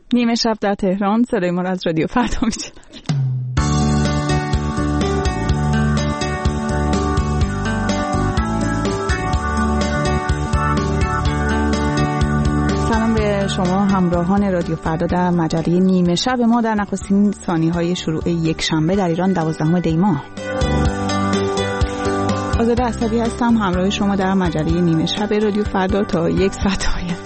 نیمه شب در تهران، صدای ما از رادیو فردا میشنوید. سلام به شما همراهان رادیو فردا در مجله نیمه شب ما در نخستین ثانیه‌های شروع یک شنبه در ایران 12 دی ماه. آزاده اسدی هستم همراه شما در مجله نیمه شب رادیو فردا تا یک ساعت آینده.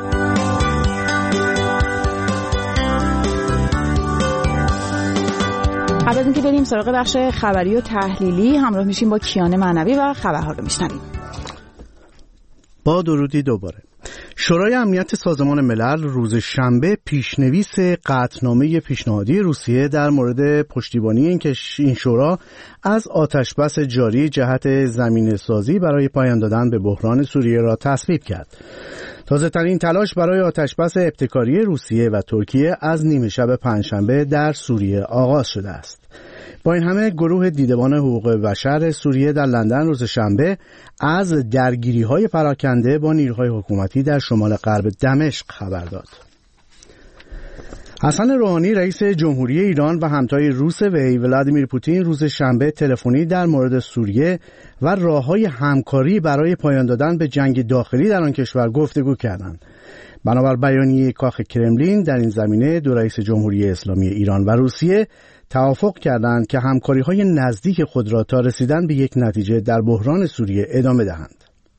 قبل از اینکه بریم سراغ بخش خبری و تحلیلی همراه میشیم با کیان معنوی و خبرها رو میشنویم. با درودی دوباره. شورای امنیت سازمان ملل روز شنبه پیشنویس قطعنامه پیشنهادی روسیه در مورد پشتیبانی این شورا از آتشبس جاری جهت زمینه‌سازی برای پایان دادن به بحران سوریه را تصویب کرد. تازه‌ترین تلاش برای آتشبس ابتکاری روسیه و ترکیه از نیمه شب پنجشنبه در سوریه آغاز شده است. با این همه گروه دیدبان حقوق بشر سوریه در لندن روز شنبه از درگیری‌های پراکنده با نیروهای حکومتی در شمال غرب دمشق خبر داد. حسن روحانی رئیس جمهوری ایران و همتای روس وی ولادیمیر پوتین روز شنبه تلفنی در مورد سوریه و راه‌های همکاری برای پایان دادن به جنگ داخلی در آن کشور گفتگو کردند. بنابر بیانیه کاخ کرملین در این زمینه دو رئیس جمهوری اسلامی ایران و روسیه توافق کردند که همکاری‌های نزدیک خود را تا رسیدن به یک نتیجه در بحران سوریه ادامه دهند.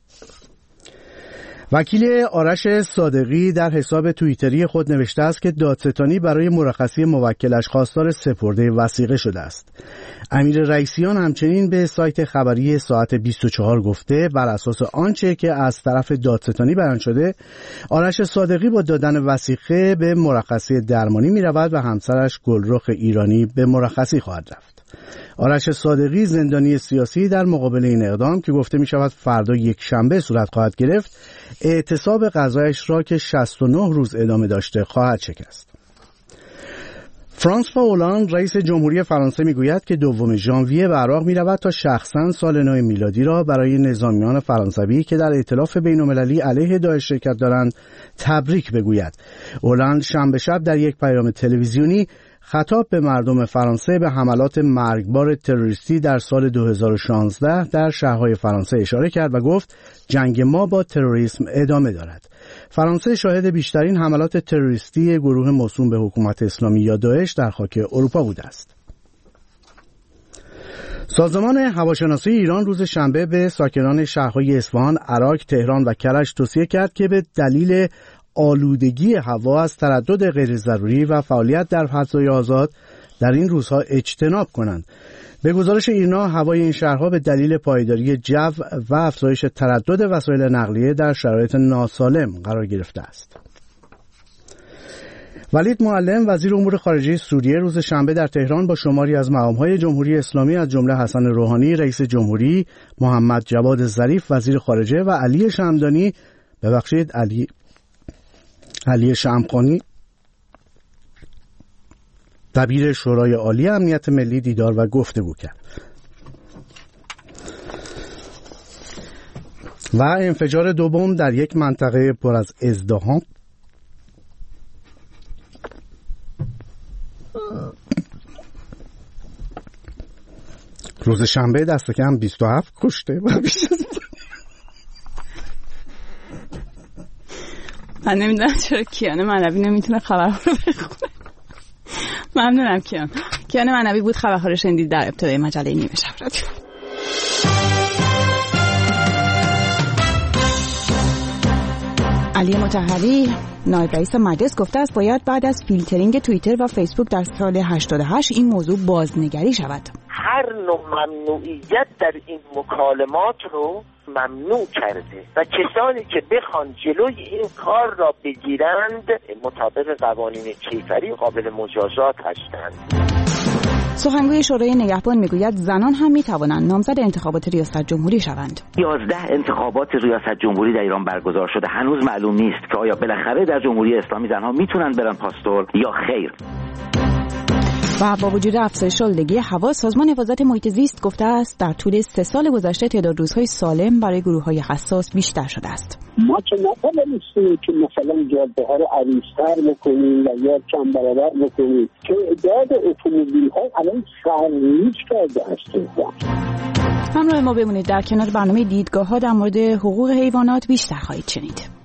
وکیل آرش صادقی در حساب توییتری خود نوشته است که دادستانی برای مرخصی موکلش خواستار سپرده وثیقه شده است. امیر رئیسیان همچنین به سایت خبری ساعت 24 گفته بر اساس آنچه که از طرف دادستانی بیان شده، آرش صادقی با دادن وثیقه به مرخصی درمانی می رود و همسرش گلرخ ایرانی به مرخصی خواهد رفت. آرش صادقی زندانی سیاسی در مقابل این اقدام که گفته می شود فردا یک شنبه صورت خواهد گرفت، اعتصاب قضایش را که 69 روز ادامه داشته خواهد شکست. فرانسوا اولاند رئیس جمهوری فرانسه میگوید که 2 ژانویه به عراق می رود تا شخصا سال نو میلادی را برای نظامیان فرانسوی که در ائتلاف بین‌المللی علیه داعش شرکت دارند تبریک بگوید. اولاند شنبه شب در یک پیام تلویزیونی خطاب به مردم فرانسه به حملات مرگبار تروریستی در سال 2016 در شهرهای فرانسه اشاره کرد و گفت جنگ ما با تروریسم ادامه دارد. فرانسه شاهد بیشترین حملات تروریستی گروه موسوم به حکومت اسلامی یا داعش در خاک اروپا بوده است. سازمان هواشناسی ایران روز شنبه به ساکنان شهرهای اصفهان، عراق، تهران و کرج توصیه کرد که به دلیل آلودگی هوا از تردد غیر ضروری و فعالیت در فضای آزاد در این روزها اجتناب کنند. به گزارش ایرنا هوای این شهرها به دلیل پایداری جو و افزایش تردد وسایل نقلیه در شرایط ناسالم قرار گرفته است. ولید معلم وزیر امور خارجه سوریه روز شنبه در تهران با شماری از مقام‌های جمهوری اسلامی از جمله حسن روحانی رئیس جمهوری، محمد جواد ظریف وزیر خارجه و علی شمخانی دبیر شورای عالی امنیت ملی دیدار و گفتگو کرد. و انفجار 2 بمب در یک منطقه پر از ازدحام روز شنبه دست کم 27 کشته و بیش از من نمیدونم چرا کیان معنوی نمیتونه خبرها رو بخونه. ممنونم کیان معنوی بود. خبرها رو شنیدید در ابتدای مجله نیمه شب رادیو. علی مطهری نایب رئیس مجلس گفته است باید بعد از فیلترینگ توییتر و فیسبوک در سال 88 این موضوع بازنگری شود. هر نوع ممنوعیت در این مکالمات رو ممنوع کرده و کسانی که بخوان جلوی این کار را بگیرند مطابق قوانین کیفری قابل مجازات هستند. سخنگوی شورای نگهبان میگوید زنان هم میتوانند نامزد انتخابات ریاست جمهوری شوند. 11 انتخابات ریاست جمهوری در ایران برگزار شده. هنوز معلوم نیست که آیا بالاخره در جمهوری اسلامی زنها میتونن برن پاستور یا خیر. و با وجود افزایش آلودگی هوا، سازمان حفاظت محیط زیست گفته است در طول 3 سال گذشته تعداد روزهای سالم برای گروه‌های حساس بیشتر شده است. ما که نمی‌تونیم که مثلا جاده‌ها رو عریض‌تر بکنیم و یا کم برابر بکنیم. تعداد اتومبیل‌ها الان سرریز کرده است. همراه ما بمونید، در کنار برنامه دیدگاه‌ها در مورد حقوق حیوانات بیشتر خواهید شنید.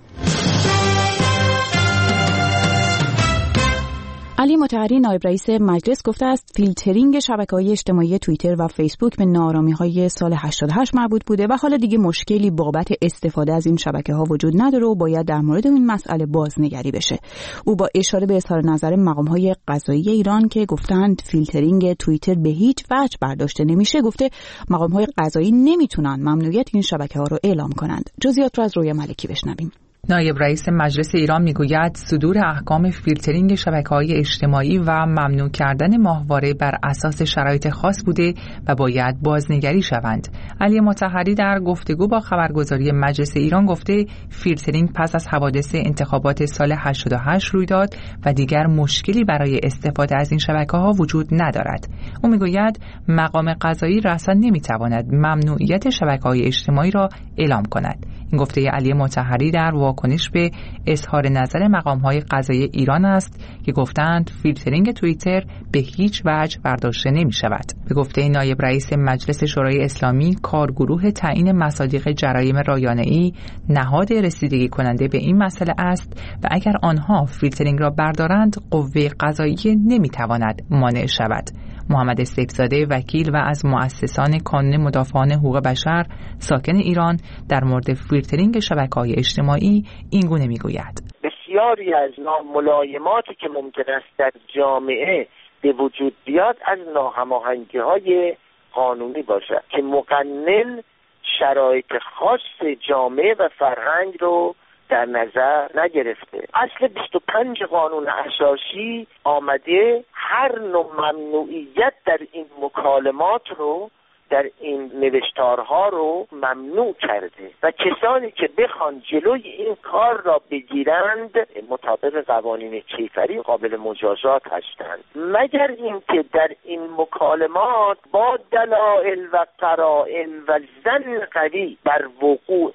علی مطهری نایب رئیس مجلس گفته است فیلترینگ شبکه‌های اجتماعی توییتر و فیسبوک به ناآرامی‌های سال 88 مربوط بوده و حالا دیگه مشکلی بابت استفاده از این شبکه‌ها وجود نداره و باید در مورد این مسئله بازنگری بشه. او با اشاره به اظهار نظر مقام‌های قضایی ایران که گفتند فیلترینگ توییتر به هیچ وجه برداشته نمیشه، گفته مقام‌های قضایی نمیتونن ممنوعیت این شبکه‌ها رو اعلام کنند. جزئیات رو از رویا ملکی بشنویم. نایب رئیس مجلس ایران میگوید صدور احکام فیلترینگ شبکه‌های اجتماعی و ممنوع کردن ماهواره بر اساس شرایط خاص بوده و باید بازنگری شوند. علی مطهری در گفتگو با خبرگزاری مجلس ایران گفته فیلترینگ پس از حوادث انتخابات سال 88 روی داد و دیگر مشکلی برای استفاده از این شبکه‌ها وجود ندارد. او میگوید مقام قضایی رسما نمیتواند ممنوعیت شبکه‌های اجتماعی را اعلام کند. این گفته علی مطهری در واکنش به اظهار نظر مقام‌های قضایی ایران است که گفتند فیلترینگ توییتر به هیچ وجه برداشته نمی‌شود. به گفته نایب رئیس مجلس شورای اسلامی، کارگروه تعیین مصادیق جرایم رایانه‌ای نهاد رسیدگی کننده به این مسئله است و اگر آنها فیلترینگ را بردارند، قوه قضاییه نمی‌تواند مانع شود. محمد استیف‌زاده وکیل و از مؤسسان کانون مدافعان حقوق بشر ساکن ایران در مورد فیلترینگ شبکه‌های اجتماعی این گونه میگوید: بسیاری از ناملایماتی که ممکن است در جامعه به وجود بیاد از ناهماهنگی‌های قانونی باشد که مقنن شرایط خاص جامعه و فرهنگ رو در نظر نگرفته. اصل 25 قانون اساسی آمده هر نوع ممنوعیت در این مکالمات رو، در این نوشتارها رو ممنوع کرده و کسانی که بخوان جلوی این کار را بگیرند مطابق قوانین کیفری قابل مجازات هستند، مگر اینکه در این مکالمات با دلایل و قرائن و ظن قوی بر وقوع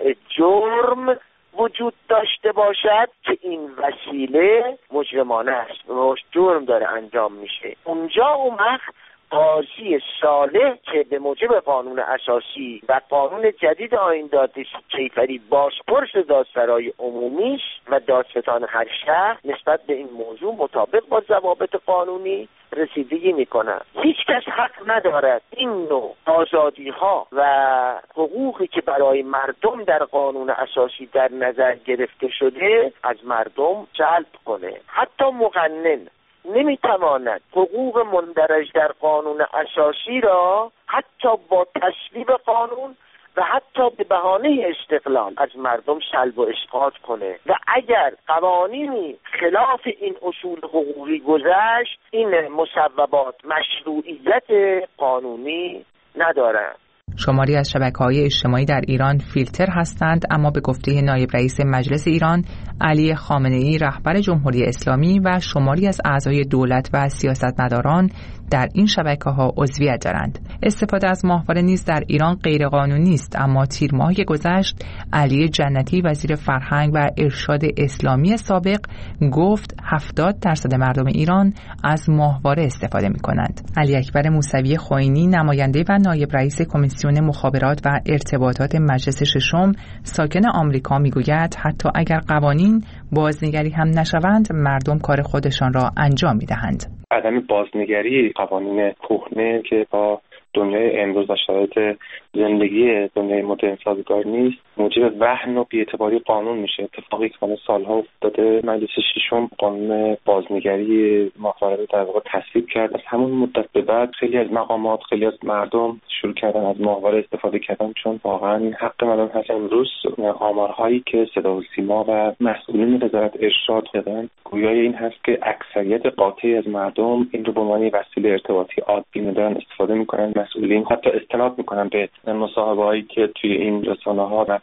جرم وجود داشته باشد که این وسیله مجرمانه است و جرم داره انجام میشه. اونجا اون وقت قاضی صالح که به موجب قانون اساسی و قانون جدید آیین دادگستری کیفری بازپرس دادسرای عمومی و دادستان هر شهر نسبت به این موضوع مطابق با ضوابط قانونی رسیدگی میکنند. هیچ کس حق ندارد این نوع آزادی ها و حقوقی که برای مردم در قانون اساسی در نظر گرفته شده از مردم جلب کنه. حتی مقنن نمیتواند حقوق مندرج در قانون اساسی را حتی با تصویب قانون و حتی به بهانه استقلال از مردم سلب و اسقاط کنه و اگر قوانینی خلاف این اصول حقوقی گذشت، این مصوبات مشروعیت قانونی ندارند. شماری از شبکه‌های اجتماعی در ایران فیلتر هستند، اما به گفته نایب رئیس مجلس ایران علی خامنه‌ای رهبر جمهوری اسلامی و شماری از اعضای دولت و سیاستمداران در این شبکه‌ها عضویت دارند. استفاده از ماهواره نیز در ایران غیرقانونی است، اما تیر ماهی گذشت علی جنتی وزیر فرهنگ و ارشاد اسلامی سابق گفت 70% مردم ایران از ماهواره استفاده می‌کنند. علی اکبر موسوی خوئینی نماینده و نایب رئیس کمیسیون مخابرات و ارتباطات مجلس ششم ساکن آمریکا میگوید حتی اگر قوانین بازنگری هم نشوند، مردم کار خودشان را انجام می‌دهند. عدم بازنگری قوانین کهنه که با دنیای امروز و شرایط زندگی دنیای مدرن سازگار نیست، موجب وهن و بی‌اعتباری قانون میشه. اتفاقی که سالها افتاده، مجلس ششم قانون بازنگری ماهواره در واقع تصویب کرد. از همون مدت به بعد خیلی از مقامات، خیلی از مردم شروع کردن از ماهواره استفاده کردن، چون واقعا این حق مردم هست. امروز آمارهایی که صدا و سیما و مسئولین وزارت ارشاد دادن گویای این هست که اکثریت قاطعی از مردم این رو به عنوان وسیله ارتباطی عادی دارن استفاده میکنن. مسئولین حتی استناد میکنن به مصاحبه‌هایی که توی این رسانه‌ها نشر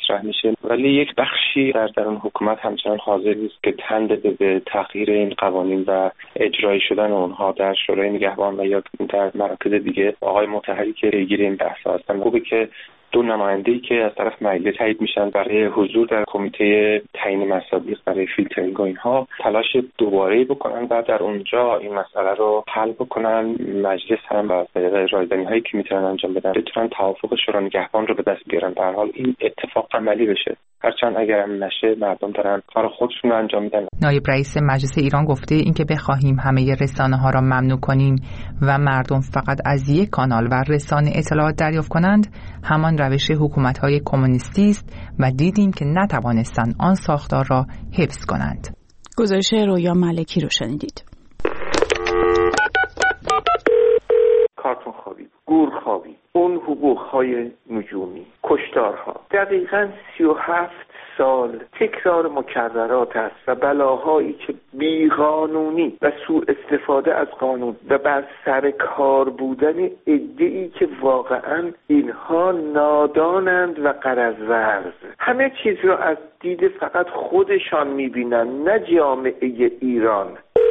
مطرح میشه، ولی یک بخشی در درون حکومت همچنان حاضر نیست که تن بده به تغییر این قوانین و اجرایی شدن اونها در شورای نگهبان و یا در مراکز دیگه. آقای مطهری که پیگیر این بحث هستن، خوبه که دو نماینده‌ای که از طرف مجلس تایید میشن برای حضور در کمیته تعیین مصادیق برای فیلترینگ و اینها تلاش دوباره بکنن و در اونجا این مسئله رو حل بکنن. مجلس هم با رایزنی‌هایی که میتونن انجام بدن بتونن توافق شورای نگهبان رو به دست بیارن. در حال این اتفاق عملی بشه، هرچند اگر هم نشه مردم دارن کار خودشون رو انجام میدن. نایب رئیس مجلس ایران گفته اینکه بخواهیم همه رسانه‌ها را ممنوع کنیم و مردم فقط از یک کانال و رسانه اطلاعات دریافت کنند همان روش حکومت‌های کمونیستی است و دیدیم که نتوانستند آن ساختار را حفظ کنند. گزارش رویا ملکی رو شنیدید. کارتون خوابی، گور خوابی، اون حقوق‌های نجومی، کشتارها، دقیقاً 37 سال تکرار مکررات است و بلاهایی که بیقانونی و سوء استفاده از قانون و بر سر کار بودن عده‌ای که واقعاً اینها نادانند و غرض‌ورز، همه چیز رو از دید فقط خودشان می‌بینن، نه جامعه ایران.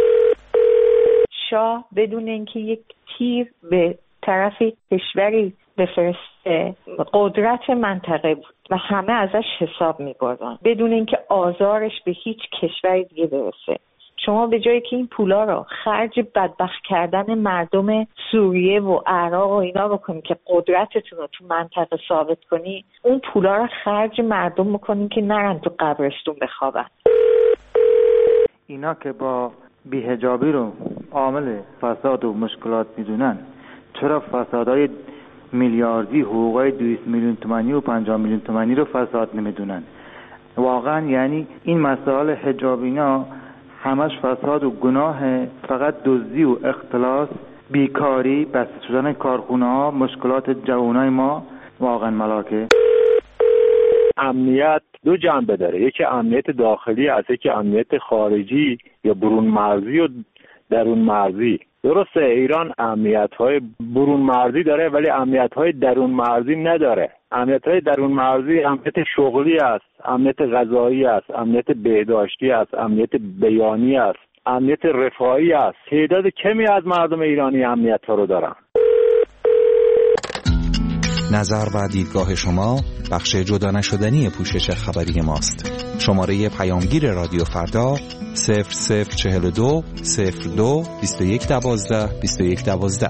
شاه بدون اینکه یک تیر به طرف کشوری بفرسته قدرت منطقه بود و همه ازش حساب می‌بردن بدون اینکه آزارش به هیچ کشوری دیگه برسه. شما به جایی که این پولا رو خرج بدبخت کردن مردم سوریه و عراق و اینا بکنی که قدرتتون رو تو منطقه ثابت کنی، اون پولا رو خرج مردم بکنی که نرن تو قبرستون بخوابن. اینا که با بی‌حجابی رو عامل فساد و مشکلات میدونن، چرا فسادهای میلیاردی، حقوقای 200 میلیون تومانی و 50 میلیون تومانی رو فساد نمیدونن؟ واقعا یعنی این مسائل حجابینا همش فساد و گناه، فقط دزدی و اختلاس، بیکاری، بسته شدن کارخونه ها، مشکلات جوانای ما واقعا ملاکه. امنیت دو جنبه داره، یکی امنیت داخلی است، یکی امنیت خارجی یا برون مرزی و درون مرزی. درسته ایران امنیت‌های برون مرزی داره ولی امنیت‌های درون مرزی نداره. امنیت‌های درون مرزی امنیت شغلی است، امنیت غذایی است، امنیت بهداشتی است، امنیت بیانی است، امنیت رفاهی است. تعداد کمی از مردم ایرانی امنیت‌ها رو دارن. نظر و دیدگاه شما بخش جدا نشدنی پوشش خبری ماست. شماره پیامگیر رادیو فردا 0042 02 2112 2112.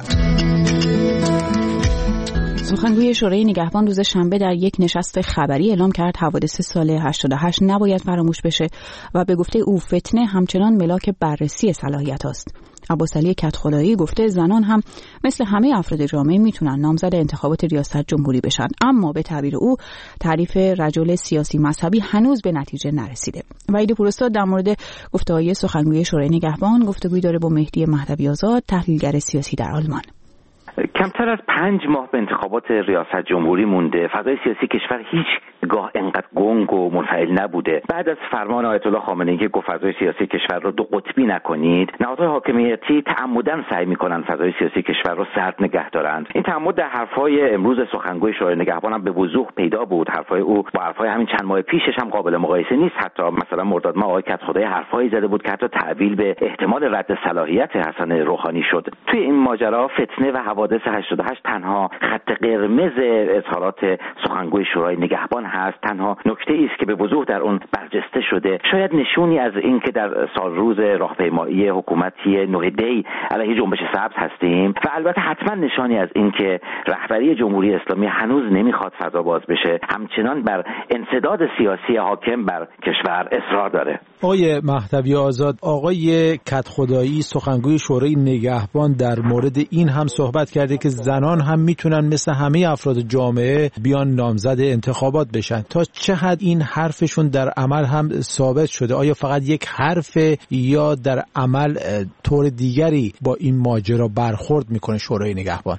سخنگوی شورای نگهبان روز شنبه در یک نشست خبری اعلام کرد حوادث سال 88 نباید فراموش بشه و به گفته او فتنه همچنان ملاک بررسی صلاحیت است. عباس علی کدخدایی گفته زنان هم مثل همه افراد جامعه میتونن نامزد انتخابات ریاست جمهوری بشن، اما به تعبیر او تعریف رجل سیاسی مذهبی هنوز به نتیجه نرسیده. وحید پوراستاد در مورد گفته‌های سخنگوی شورای نگهبان گفتگویی داره با مهدی مهدوی آزاد، تحلیلگر سیاسی در آلمان. کمتر از 5 ماه به انتخابات ریاست جمهوری مونده. فضای سیاسی کشور هیچگاه انقدر گنگ و منفعل نبوده. بعد از فرمان آیت الله خامنه‌ای که گفت فضای سیاسی کشور رو دو قطبی نکنید، نهادهای حاکمیتی تعمداً سعی می‌کنن فضای سیاسی کشور رو سرد نگه دارند. این تعمد در حرف‌های امروز سخنگوی شورای نگهبان هم به وضوح پیدا بود. حرف‌های او با حرف‌های همین چند ماه پیشش هم قابل مقایسه نیست. حتی مثلا مرداد ماه آقای کدخدایی حرفایی زده بود که حتی تعبیر به احتمال رد صلاحیت حسن روحانی شد. توی این ماجرا فتنه و حوادث 88 تنها خط قرمز اظهارات سخنگوی شورای نگهبان هست، تنها نکته‌ای است که به وضوح در اون برجسته شده. شاید نشونی از این که در سال روز راهپیمایی حکومتی نوحده‌ای علیه جنبش سبز هستیم و البته حتما نشانی از این که رهبری جمهوری اسلامی هنوز نمیخواد فضا باز بشه، همچنان بر انسداد سیاسی حاکم بر کشور اصرار داره. آقای مهدوی آزاد، آقای کدخدایی سخنگوی شورای نگهبان در مورد این هم صحبت کرده که زنان هم میتونن مثل همه افراد جامعه بیان نامزد انتخابات بشن. تا چه حد این حرفشون در عمل هم ثابت شده؟ آیا فقط یک حرف یا در عمل طور دیگری با این ماجرا برخورد میکنه شورای نگهبان؟ از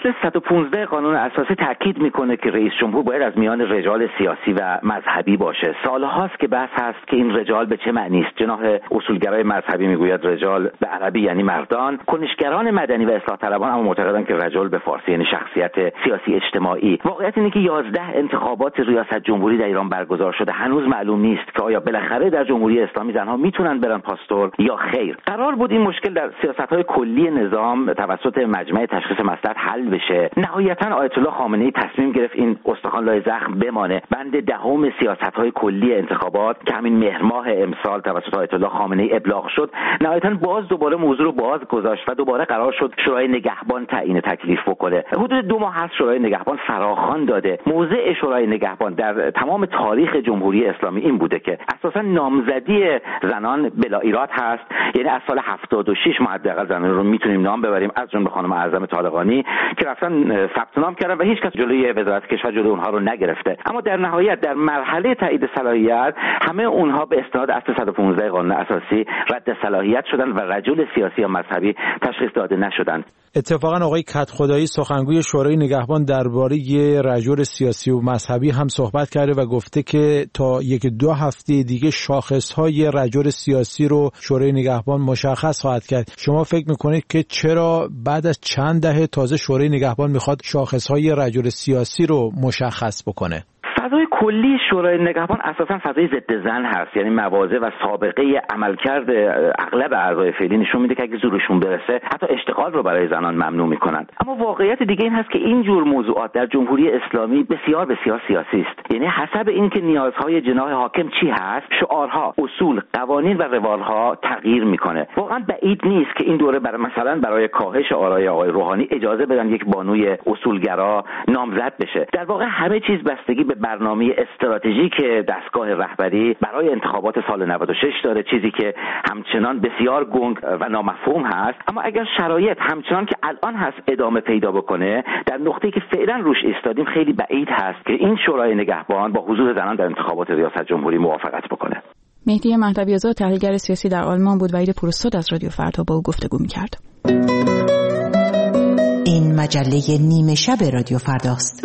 فصل 115 قانون اساسی تاکید میکنه که رئیس جمهور باید از میان رجال سیاسی و مذهبی باشه. سالهاست که بحث هست که این رجال به چه معنی است. جناح اصولگرای مذهبی میگوید رجال به عربی یعنی مردان، کنشگران مدنی و اصلاح طلبان اما معتقدند که رجل به فارسی یعنی شخصیت سیاسی اجتماعی. واقعیت اینه که 11 انتخابات ریاست جمهوری در ایران برگزار شده، هنوز معلوم نیست که آیا بالاخره در جمهوری اسلامی زنها میتونن برن پاستور یا خیر. قرار بود این مشکل در سیاست‌های کلی نظام توسط مجمع تشخیص مصلحت حل بشه. نهایتاً آیت الله خامنه‌ای تصمیم گرفت این استخوان لای زخم بمانه. بند 10 سیاست‌های کلی انتخابات که همین مهر ماه امسال توسط آیت الله خامنه‌ای ابلاغ شد، نهایتاً باز دوباره موضوع رو باز گذاشت و دوباره قرار شد شورای نگهبان تعیین تکلیف بکنه. حدود 2 ماه هست شورای نگهبان فراخوان داده. موضع شورای نگهبان در تمام تاریخ جمهوری اسلامی این بوده که اساساً نامزدی زنان بلا ایراد هست، یعنی از سال 76 ما حداقل زنان رو میتونیم نام ببریم، از جمله خانم اعظم طالقانی که رفتن ثبت نام کردن و هیچ کس جلوی وزارت کشور جلوی اونها رو نگرفته. اما در نهایت در مرحله تایید صلاحیت همه اونها به استناد اصل 115 قانون اساسی رد صلاحیت شدن و رجل سیاسی یا مذهبی تشخیص داده نشدند. اتفاقا آقای کدخدایی سخنگوی شورای نگهبان درباره رجل سیاسی و مذهبی هم صحبت کرده و گفته که تا 1-2 هفته دیگه شاخصهای رجل سیاسی رو شورای نگهبان مشخص خواهد کرد. شما فکر میکنید که چرا بعد از چند دهه تازه شورای نگهبان میخواد شاخصهای رجل سیاسی رو مشخص بکنه؟ فضای کلی شورای نگهبان اساساً فضای ضد زن هست، یعنی مواضع و سابقه عملکرد اغلب اعضای فعلی نشون میده که اگه زورشون برسه حتی اشتغال رو برای زنان ممنوع میکنند. اما واقعیت دیگه این هست که این جور موضوعات در جمهوری اسلامی بسیار بسیار سیاسی است. یعنی حسب اینکه نیازهای جناح حاکم چی هست، شعارها، اصول، قوانین و روالها تغییر میکنه. واقعا بعید نیست که این دوره برای کاهش آرای آقای روحانی اجازه بدن یک بانوی اصولگرا نامزد بشه. در واقع همه چیز بستگی به برنامه استراتژیک دستگاه رهبری برای انتخابات سال 96 داره، چیزی که همچنان بسیار گنگ و نامفهوم هست. اما اگر شرایط همچنان که الان هست ادامه پیدا بکنه، در نقطه‌ای که فعلا روش ایستادیم خیلی بعید هست که این شورای نگهبان با حضور زنان در انتخابات ریاست جمهوری موافقت بکنه. مهدی مهدوی آزاد تحلیلگر سیاسی در آلمان بود. وحید پوراستاد از رادیو فردا با او گفتگو می‌کرد. این مجله نیمه شب رادیو فرداست.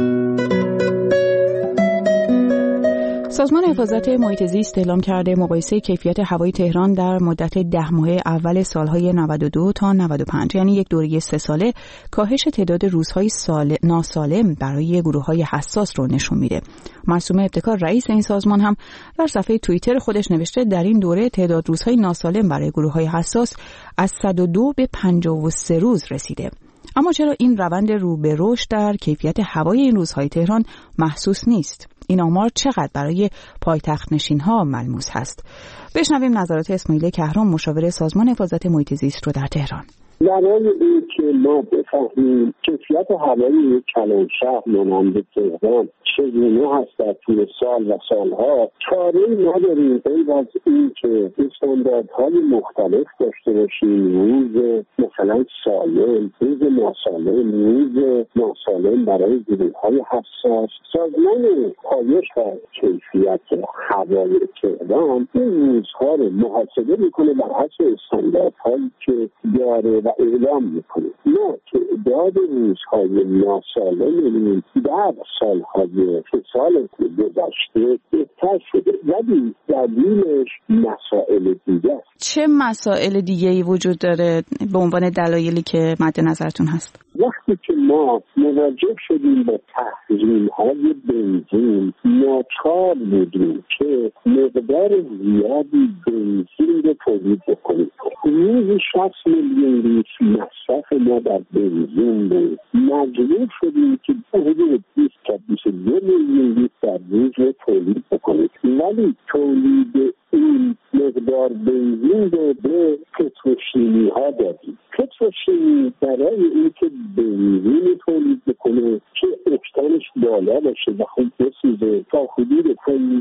سازمان حفاظت محیط زیست اعلام کرده مقایسه کیفیت هوای تهران در مدت 10 ماهه اول سالهای 92 تا 95 یعنی یک دوره 3 ساله کاهش تعداد روزهای ناسالم برای گروه‌های حساس رو نشون میده. معصومه ابتکار رئیس این سازمان هم در صفحه توییتر خودش نوشته در این دوره تعداد روزهای ناسالم برای گروه‌های حساس از 102 به 53 روز رسیده. اما چرا این روند رو به رشد در کیفیت هوای این روزهای تهران محسوس نیست؟ این آمار چقدر برای پایتخت نشین‌ها ملموس هست؟ بشنویم نظرات اسماعیل کهرام مشاور سازمان حفاظت محیط زیست رو در تهران. برای این که ما بفهمیم کیفیت هوای کلانشهر مانند تهران چگونه هست در طول سال و سالها، چاره‌ای نداریم غیر از این که استانداردهای مختلف داشته باشیم. روز مثلا سالم، روز ناسالم، روز ناسالم برای گروه‌های حساس. سازمان پایش و کیفیت هوای تهران این روزها رو محاسبه میکنه بر حسب استانداردهایی که داره و اعلام میکنه. ما تعداد روزهای ناسالم در سالهای سال گذشته بهتر شده، ولی دلیلش مسائل دیگه است. چه مسائل دیگه‌ای وجود داره به عنوان دلایلی که مد نظرتون هست؟ وقتی که ما مواجه شدیم با تحریم‌های بنزین، ناچار بودیم که مقدار زیادی بنزین رو تولید بکنیم. روزی 60 میلیون لیتر مصرف ما در بنزین بود. مجبور شدیم که حدود 20 تا 22 میلیون لیتر در روز رو تولید بکنیم، ولی تولید این مقدار بنزین رو به پتروشیمی ها دادیم. پتروشیمی برای اینکه بنزین تولید بکنه که اکتانش بالا باشه و خوب بسوزه تا حدود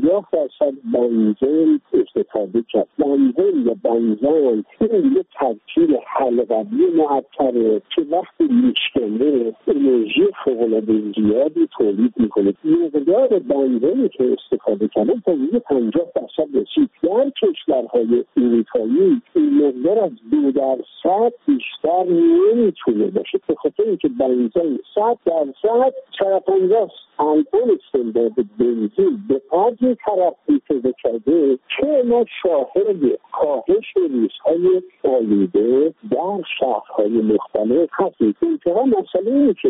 50% بنزین استفاده کرد. بنزین یا بنزن این یه ترکیب حلقوی معطره که وقتی میشکنه انرژی فوق‌العاده زیادی تولید میکنه. مقدار بنزینی که استفاده کردن تا حدود 50% رسید. در کشورهای اروپایی این مقدار از 2% بیشتر نمیتونه باشه، به خاطر اینکه بنزین 100% چرخنده است. الان استاندارد بنزین به قدری ترقی پیدا کرده که ما شاهد کاهش ریزهای آلوده در شهرهای مختلف هستیم. اینجا مسئله اینه که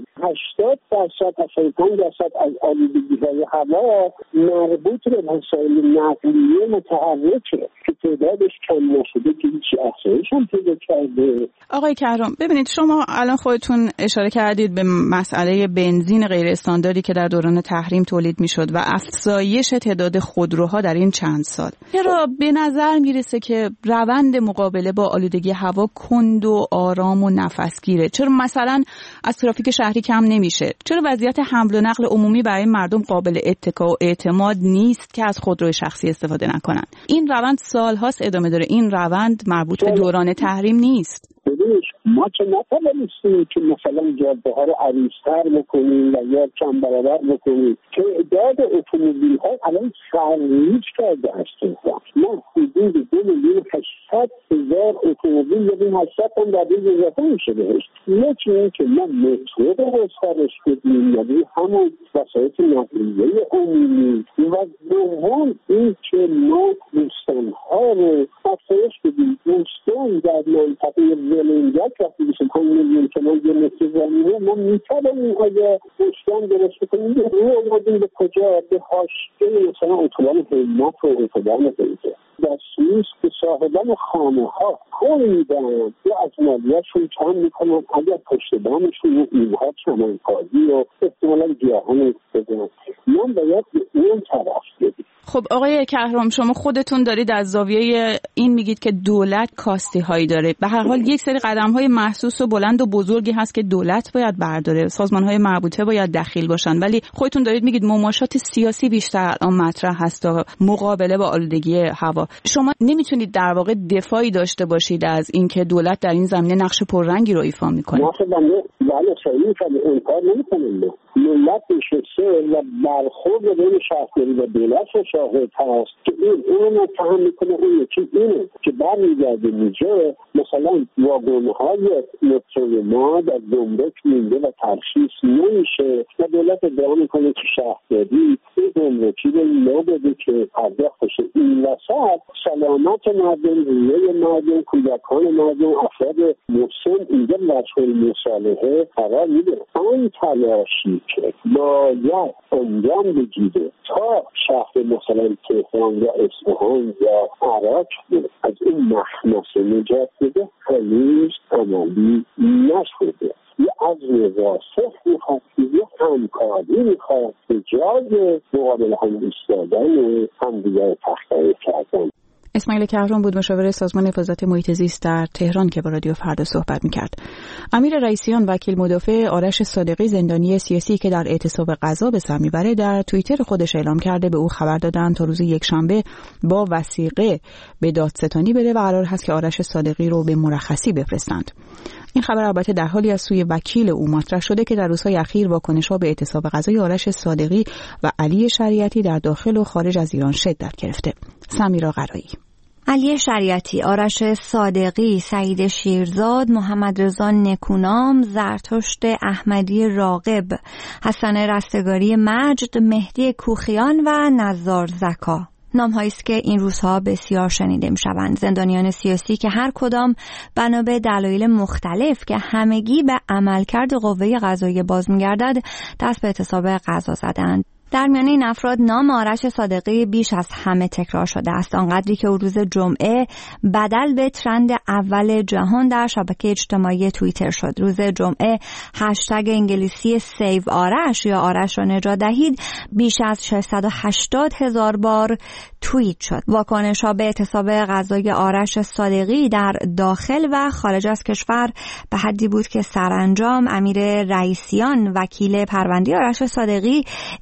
80% از آلودگی‌های هوا مربوط به وسایل نقلیه متحرکه که تعدادش کم نشده که هیچ افزایش هم پیدا کرده. آقای کهرام، ببینید شما الان خودتون اشاره کردید به مسئله بنزین غیر استانداردی که در دوران تحریم تولید میشد و افزایش تعداد خودروها در این چند سال. چرا به نظر میرسه که روند مقابله با آلودگی هوا کند و آرام و نفسگیره؟ چرا مثلا از ترافیک شهری کم نمیشه؟ چرا وضعیت حمل و نقل عمومی برای مردم قابل اتکا و اعتماد نیست که از خودروی شخصی استفاده نکنن؟ این روند سالهاست ادامه داره. این روند مربوط به دوران تحریم نیست. ببینید ما که نتوانستیم که مثلا جاده ها رو عریض‌تر بکنیم و یا کم برابر بکنیم. تعداد اتومبیل ها الان سرریز کرده است. ما حدود 2,800,000 اتومبیل داریم، 800 هم در دیگه اضافه میشه بهش. یکی این که ما مترو رو گسترش بدیم، یعنی همون وسایل نقلیه عمومی، و دوم این که ما دوستان‌ها رو افزایش بدیم. دوستان در منطقه ولنجک وقتی 25 میلیون تومان یه متر زمینه ما میتوانیم آیا دوستان درست بکنیم رو آمدیم به کجا؟ به حاشیه مثلا اتوبان همت و اتوبان دیگه. در سوئیس به صاحبان خانه ها پول میدن یا از مالیاتشون کم میکنن اگر پشت بامشون و اینها چمنکاری و احتمالا گیاهان بزنن. من باید به اون طرف بدیم. خب آقای کهرام، شما خودتون دارید از زاویه این میگید که دولت کاستی هایی داره. به هر حال یک سری قدم های محسوس و بلند و بزرگی هست که دولت باید برداره، سازمان های مربوطه باید دخیل باشن، ولی خودتون دارید میگید مماشات سیاسی بیشتر الان مطرح هست تا مقابله با آلودگی هوا. شما نمیتونید در واقع دفاعی داشته باشید از اینکه دولت در این زمینه نقش پررنگی رو ایفا میکنه؟ بله صحیح کنه، انکار نمیکنه. ملت نشسته و برخورد بین شهرداری و دولت شاهد هست که این رو فهم میکنه. اون یکی اینه که برمیگرده میجه مثلا واگن‌های مترو ما در گمرک مونده و ترخیص نمیشه و دولت ادعا میکنه که شهرداری این گمرکی رو نبوده که پرداخت بشه. این وسط سلامت مردم، رویه مردم، کودکان مردم، افراد مسن اینجا مشغول مصالحه قرار میده. آن تلاشی که باید انجام بگیره تا شهر مثلا تهران یا اصفهان یا عراق از این مخمسه نجات بده هنوز عملی نشده. یه عزم راسخ میخواد، یه همکاری میخواد به جای مقابل هم ایستادن و همدیگر تخطئه کردن. اسماعیل کهرام بود، مشاور سازمان حفاظت محیط زیست در تهران که با رادیو فردا صحبت می‌کرد. امیر رئیسیان، وکیل مدافع آرش صادقی زندانی سیاسی که در اعتصاب غذا به سر میبره، در توییتر خودش اعلام کرده به او خبر دادن تا روز یکشنبه با وثیقه به دادستانی بده و قرار هست که آرش صادقی رو به مرخصی بفرستند. این خبر البته در حالی از سوی وکیل او مطرح شده که در روزهای اخیر واکنش‌ها به اعتصاب غذای آرش صادقی و علی شریعتی در داخل و خارج از ایران شدت گرفته. سمیرا قرایی. علی شریعتی، آرش صادقی، سعید شیرزاد، محمد رضا نکونام، زرتشت احمدی راغب، حسن رستگاری مجد، مهدی کوخیان و نزار زکا نام‌هایی است که این روزها بسیار شنیده می‌شوند. زندانیان سیاسی که هر کدام بنا به دلایل مختلف که همگی به عملکرد قوه قضاییه باز می‌گردد دست به اعتصاب غذا زدند. در میان این افراد نام آرش صادقی بیش از همه تکرار شده است، آنقدری که او روز جمعه بدل به ترند اول جهان در شبکه اجتماعی توییتر شد. روز جمعه هشتگ انگلیسی سیو آرش یا آرش را نجات دهید بیش از 680,000 بار توییت شد. واکنش‌ها به اعتصاب غذای آرش صادقی در داخل و خارج از کشور به حدی بود که سرانجام امیر رئیسیان، وکیل پرونده آرش صادقی، امروز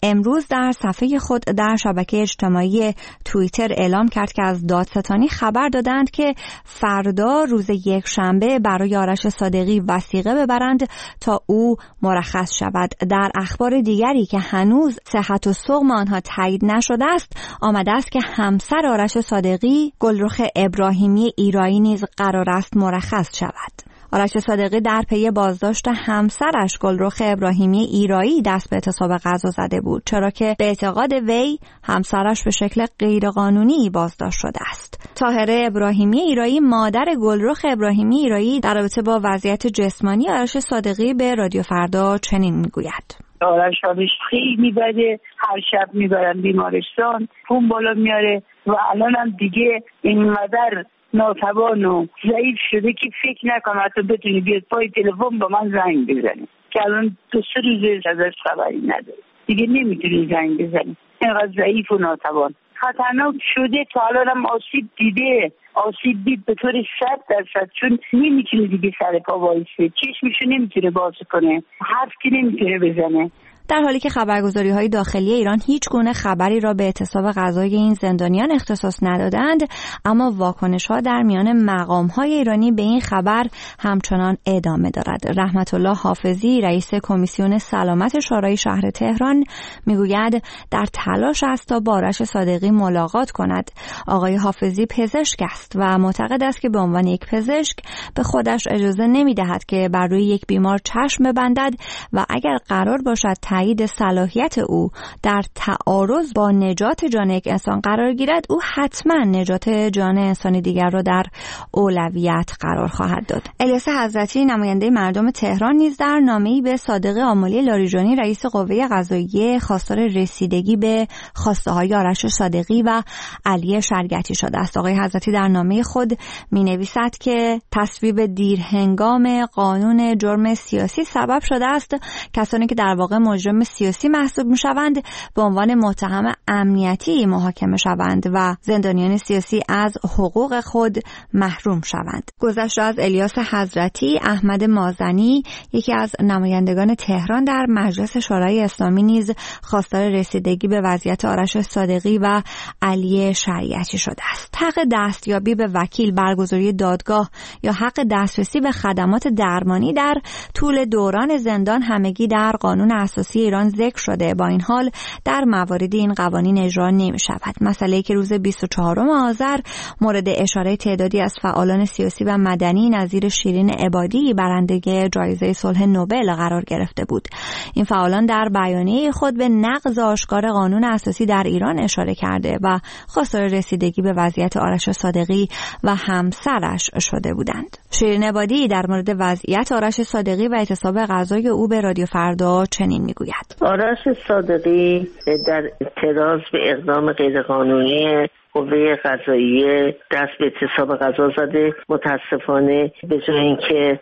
امروز در صفحه خود در شبکه اجتماعی توییتر اعلام کرد که از دادستانی خبر دادند که فردا روز یکشنبه برای آرش صادقی وثیقه ببرند تا او مرخص شود. در اخبار دیگری که هنوز صحت و سقم آنها تایید نشده است آمده است که همسر آرش صادقی گلرخ ابراهیمی ایرایی نیز قرار است مرخص شود. آرش صادقی در پی بازداشت همسرش گلرخ ابراهیمی ایرایی دست به اعتصاب غذا زده بود، چرا که به اعتقاد وی همسرش به شکل غیرقانونی بازداشت شده است. طاهره ابراهیمی ایرایی مادر گلرخ ابراهیمی ایرایی در رابطه با وضعیت جسمانی آرش صادقی به رادیو فردا چنین میگوید: آرش حالش خیلی بده، هر شب میبرن بیمارستان، خون بالا میاره و الان هم دیگه اینقدر ناتوان و ضعیف شده که فکر نکنم حتی بتونی بیاد پای تلفن با من زنگ بزنی، که الان 2-3 روز ازش خبری نداره، دیگه نمیتونی زنگ بزنی، اینقدر ضعیف و ناتوان. خطرناک شده، تا الان هم آسیب دیده، آسیب دید به طور 100%، چون نمیتونه دیگه سر پا وایسه، چشمشو نمیتونه باز کنه، حرف که نمیتونه بزنه. در حالی که خبرگزاری‌های داخلی ایران هیچ گونه خبری را به اعتصاب غذایی این زندانیان اختصاص ندادند، اما واکنش‌ها در میان مقام‌های ایرانی به این خبر همچنان ادامه دارد. رحمت الله حافظی رئیس کمیسیون سلامت شورای شهر تهران میگوید در تلاش است تا با آرش صادقی ملاقات کند. آقای حافظی پزشک است و معتقد است که به عنوان یک پزشک به خودش اجازه نمی‌دهد که بر روی یک بیمار چشم ببندد و اگر قرار باشد تایید صلاحیت او در تعارض با نجات جان یک انسان قرار گیرد، او حتما نجات جان انسان دیگر را در اولویت قرار خواهد داد. الیاس حضرتی نماینده مردم تهران نیز در نامه‌ای به صادق آملی لاریجانی رئیس قوه قضاییه خواستار رسیدگی به خواسته‌های آرش صادقی و علی شریعتی شده است. آقای حضرتی در نامه خود می‌نویسد که تصویب دیرهنگام قانون جرم سیاسی سبب شده است کسانی که در واقع مجرم سیاسی محسوب می‌شوند به عنوان متهم امنیتی محاکمه شوند و زندانیان سیاسی از حقوق خود محروم شوند. گذشته از الیاس حضرتی، احمد مازنی یکی از نمایندگان تهران در مجلس شورای اسلامی نیز خواستار رسیدگی به وضعیت آرش صادقی و علی شریعتی شده است. حق دستیابی به وکیل، برگزاری دادگاه یا حق دسترسی به خدمات درمانی در طول دوران زندان همگی در قانون اساسی ایران ذکر شده. با این حال در مواردی این قوانین اجرا نمی شود. مسئله‌ای که روز 24 آذر مورد اشاره تعدادی از فعالان سیاسی و مدنی نظیر شیرین عبادی برنده جایزه صلح نوبل قرار گرفته بود. این فعالان در بیانیه خود به نقض آشکار قانون اساسی در ایران اشاره کرده و خواستار رسیدگی به وضعیت آرش صادقی و همسرش شده بودند. شیرین عبادی در مورد وضعیت آرش صادقی و اعتصاب غذای او به رادیو فردا چنین میگوید: آرش صادقی در اعتراض به اقدام غیرقانونی قوه قضاییه دست به اعتصاب غذا زده. متاسفانه به جای اینکه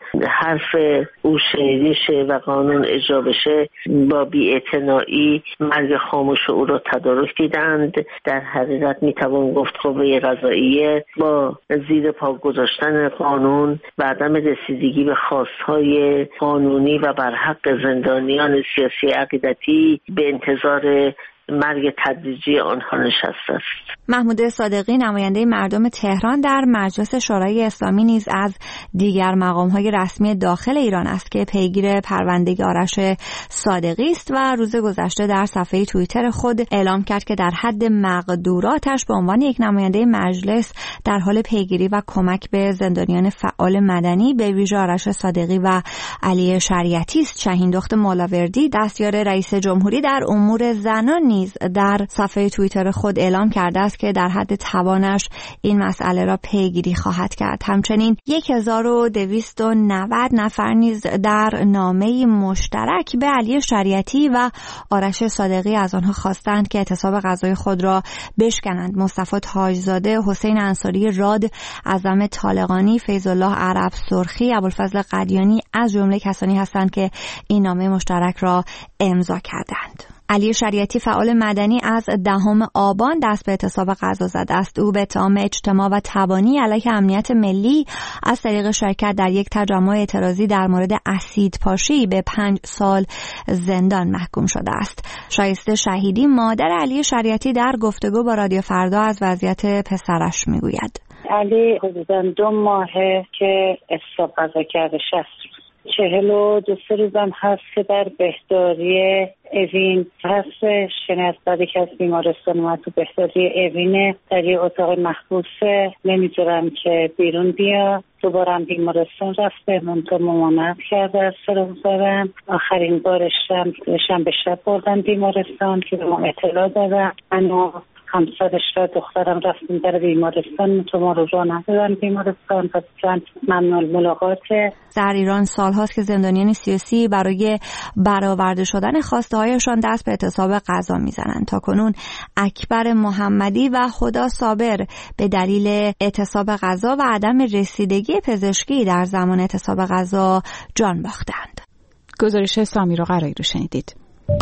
حرف او شنیده شه و قانون اجرا بشه، با بی‌اعتنایی مرگ خاموش او را تدارک دیدند. در حقیقت میتوان گفت قوه قضاییه با زیر پا گذاشتن قانون و عدم رسیدگی به خواستهای قانونی و بر حق زندانیان سیاسی عقیدتی به انتظار مرگ تدریجی آنها نشسته است. محمود صادقی نماینده مردم تهران در مجلس شورای اسلامی نیز از دیگر مقام‌های رسمی داخل ایران است که پیگیر پرونده آرش صادقی است و روز گذشته در صفحه توییتر خود اعلام کرد که در حد مقدوراتش به عنوان یک نماینده مجلس در حال پیگیری و کمک به زندانیان فعال مدنی به ویژه آرش صادقی و علی شریعتی است. شاهین دخت مولاوردی دستیار رئیس جمهوری در امور زنان نیز در صفحه توییتر خود اعلام کرده است که در حد توانش این مسئله را پیگیری خواهد کرد. همچنین 1290 نفر نیز در نامه مشترک به علی شریعتی و آرش صادقی از آنها خواستند که اعتصاب غذای خود را بشکنند. مصطفی تاجزاده، حسین انصاری راد، اعظم طالقانی، فیض الله عرب سرخی، ابوالفضل قدیانی از جمله کسانی هستند که این نامه مشترک را امضا کردند. علی شریعتی فعال مدنی از 10 آبان دست به اعتصاب غذا زده است. او به اتهام اجتماع و تبانی علیه امنیت ملی از طریق شرکت در یک تجمع اعتراضی در مورد اسیدپاشی به 5 سال زندان محکوم شده است. شایسته شهیدی مادر علی شریعتی در گفتگو با رادیو فردا از وضعیت پسرش میگوید. علی حدوداً 2 ماهه که اعتصاب غذا کرده، 60 42 روزم هست که در بهداری اوین هستش. یعنی از بعدی که از بیمارستان اومد تو بهداری اوینه، در یه اتاق محبوسه، نمیذارم که بیرون بیا. دوباره هم بیمارستان رفته، منطقه ممانعت کرده از سرم. آخرین بارش شنبه شب بردن بیمارستان که به ما اطلاع دادن. منو همسرش و دخترم رفتیم در بیمارستان، تو ما رو ندادن بیمارستان. پس ممنون ملاقاته. در ایران سالهاست که زندانیان سیاسی برای برآورده شدن خواسته هایشان دست به اعتصاب غذا میزنند. تا کنون اکبر محمدی و هدا صابر به دلیل اعتصاب غذا و عدم رسیدگی پزشکی در زمان اعتصاب غذا جان باختند. گزارش سمیرا قرایی رو شنیدید.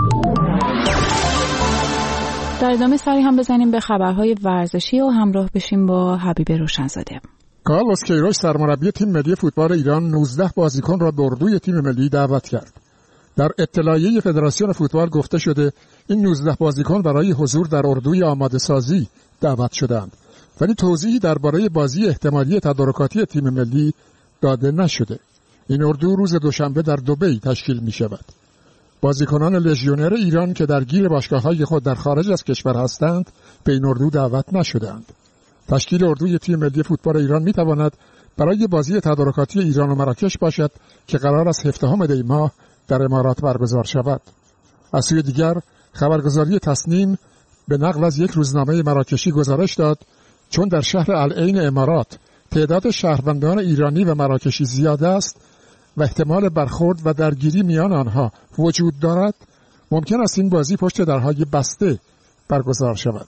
در ادامه سری هم بزنیم به خبرهای ورزشی و همراه بشیم با حبیب روشنزاده. کارلوس کیروش سرمربی تیم ملی فوتبال ایران 19 بازیکن را به اردوی تیم ملی دعوت کرد. در اطلاعیه فدراسیون فوتبال گفته شده این 19 بازیکن برای حضور در اردوی آماده سازی دعوت شدند، ولی توضیحی درباره بازی احتمالی تدارکاتی تیم ملی داده نشده. این اردو روز دوشنبه در دبی تشکیل می شود. بازیکنان لژیونر ایران که درگیر باشگاه‌های خود در خارج از کشور هستند به این اردو دعوت نشدند. تشکیل اردوی تیم ملی فوتبال ایران می‌تواند برای بازی تدارکاتی ایران و مراکش باشد که قرار است 17 دی ماه در امارات برگزار شود. از سوی دیگر خبرگزاری تسنیم به نقل از یک روزنامه مراکشی گزارش داد چون در شهر العین امارات تعداد شهروندان ایرانی و مراکشی زیاد است و احتمال برخورد و درگیری میان آنها وجود دارد، ممکن است این بازی پشت درهای بسته برگزار شود.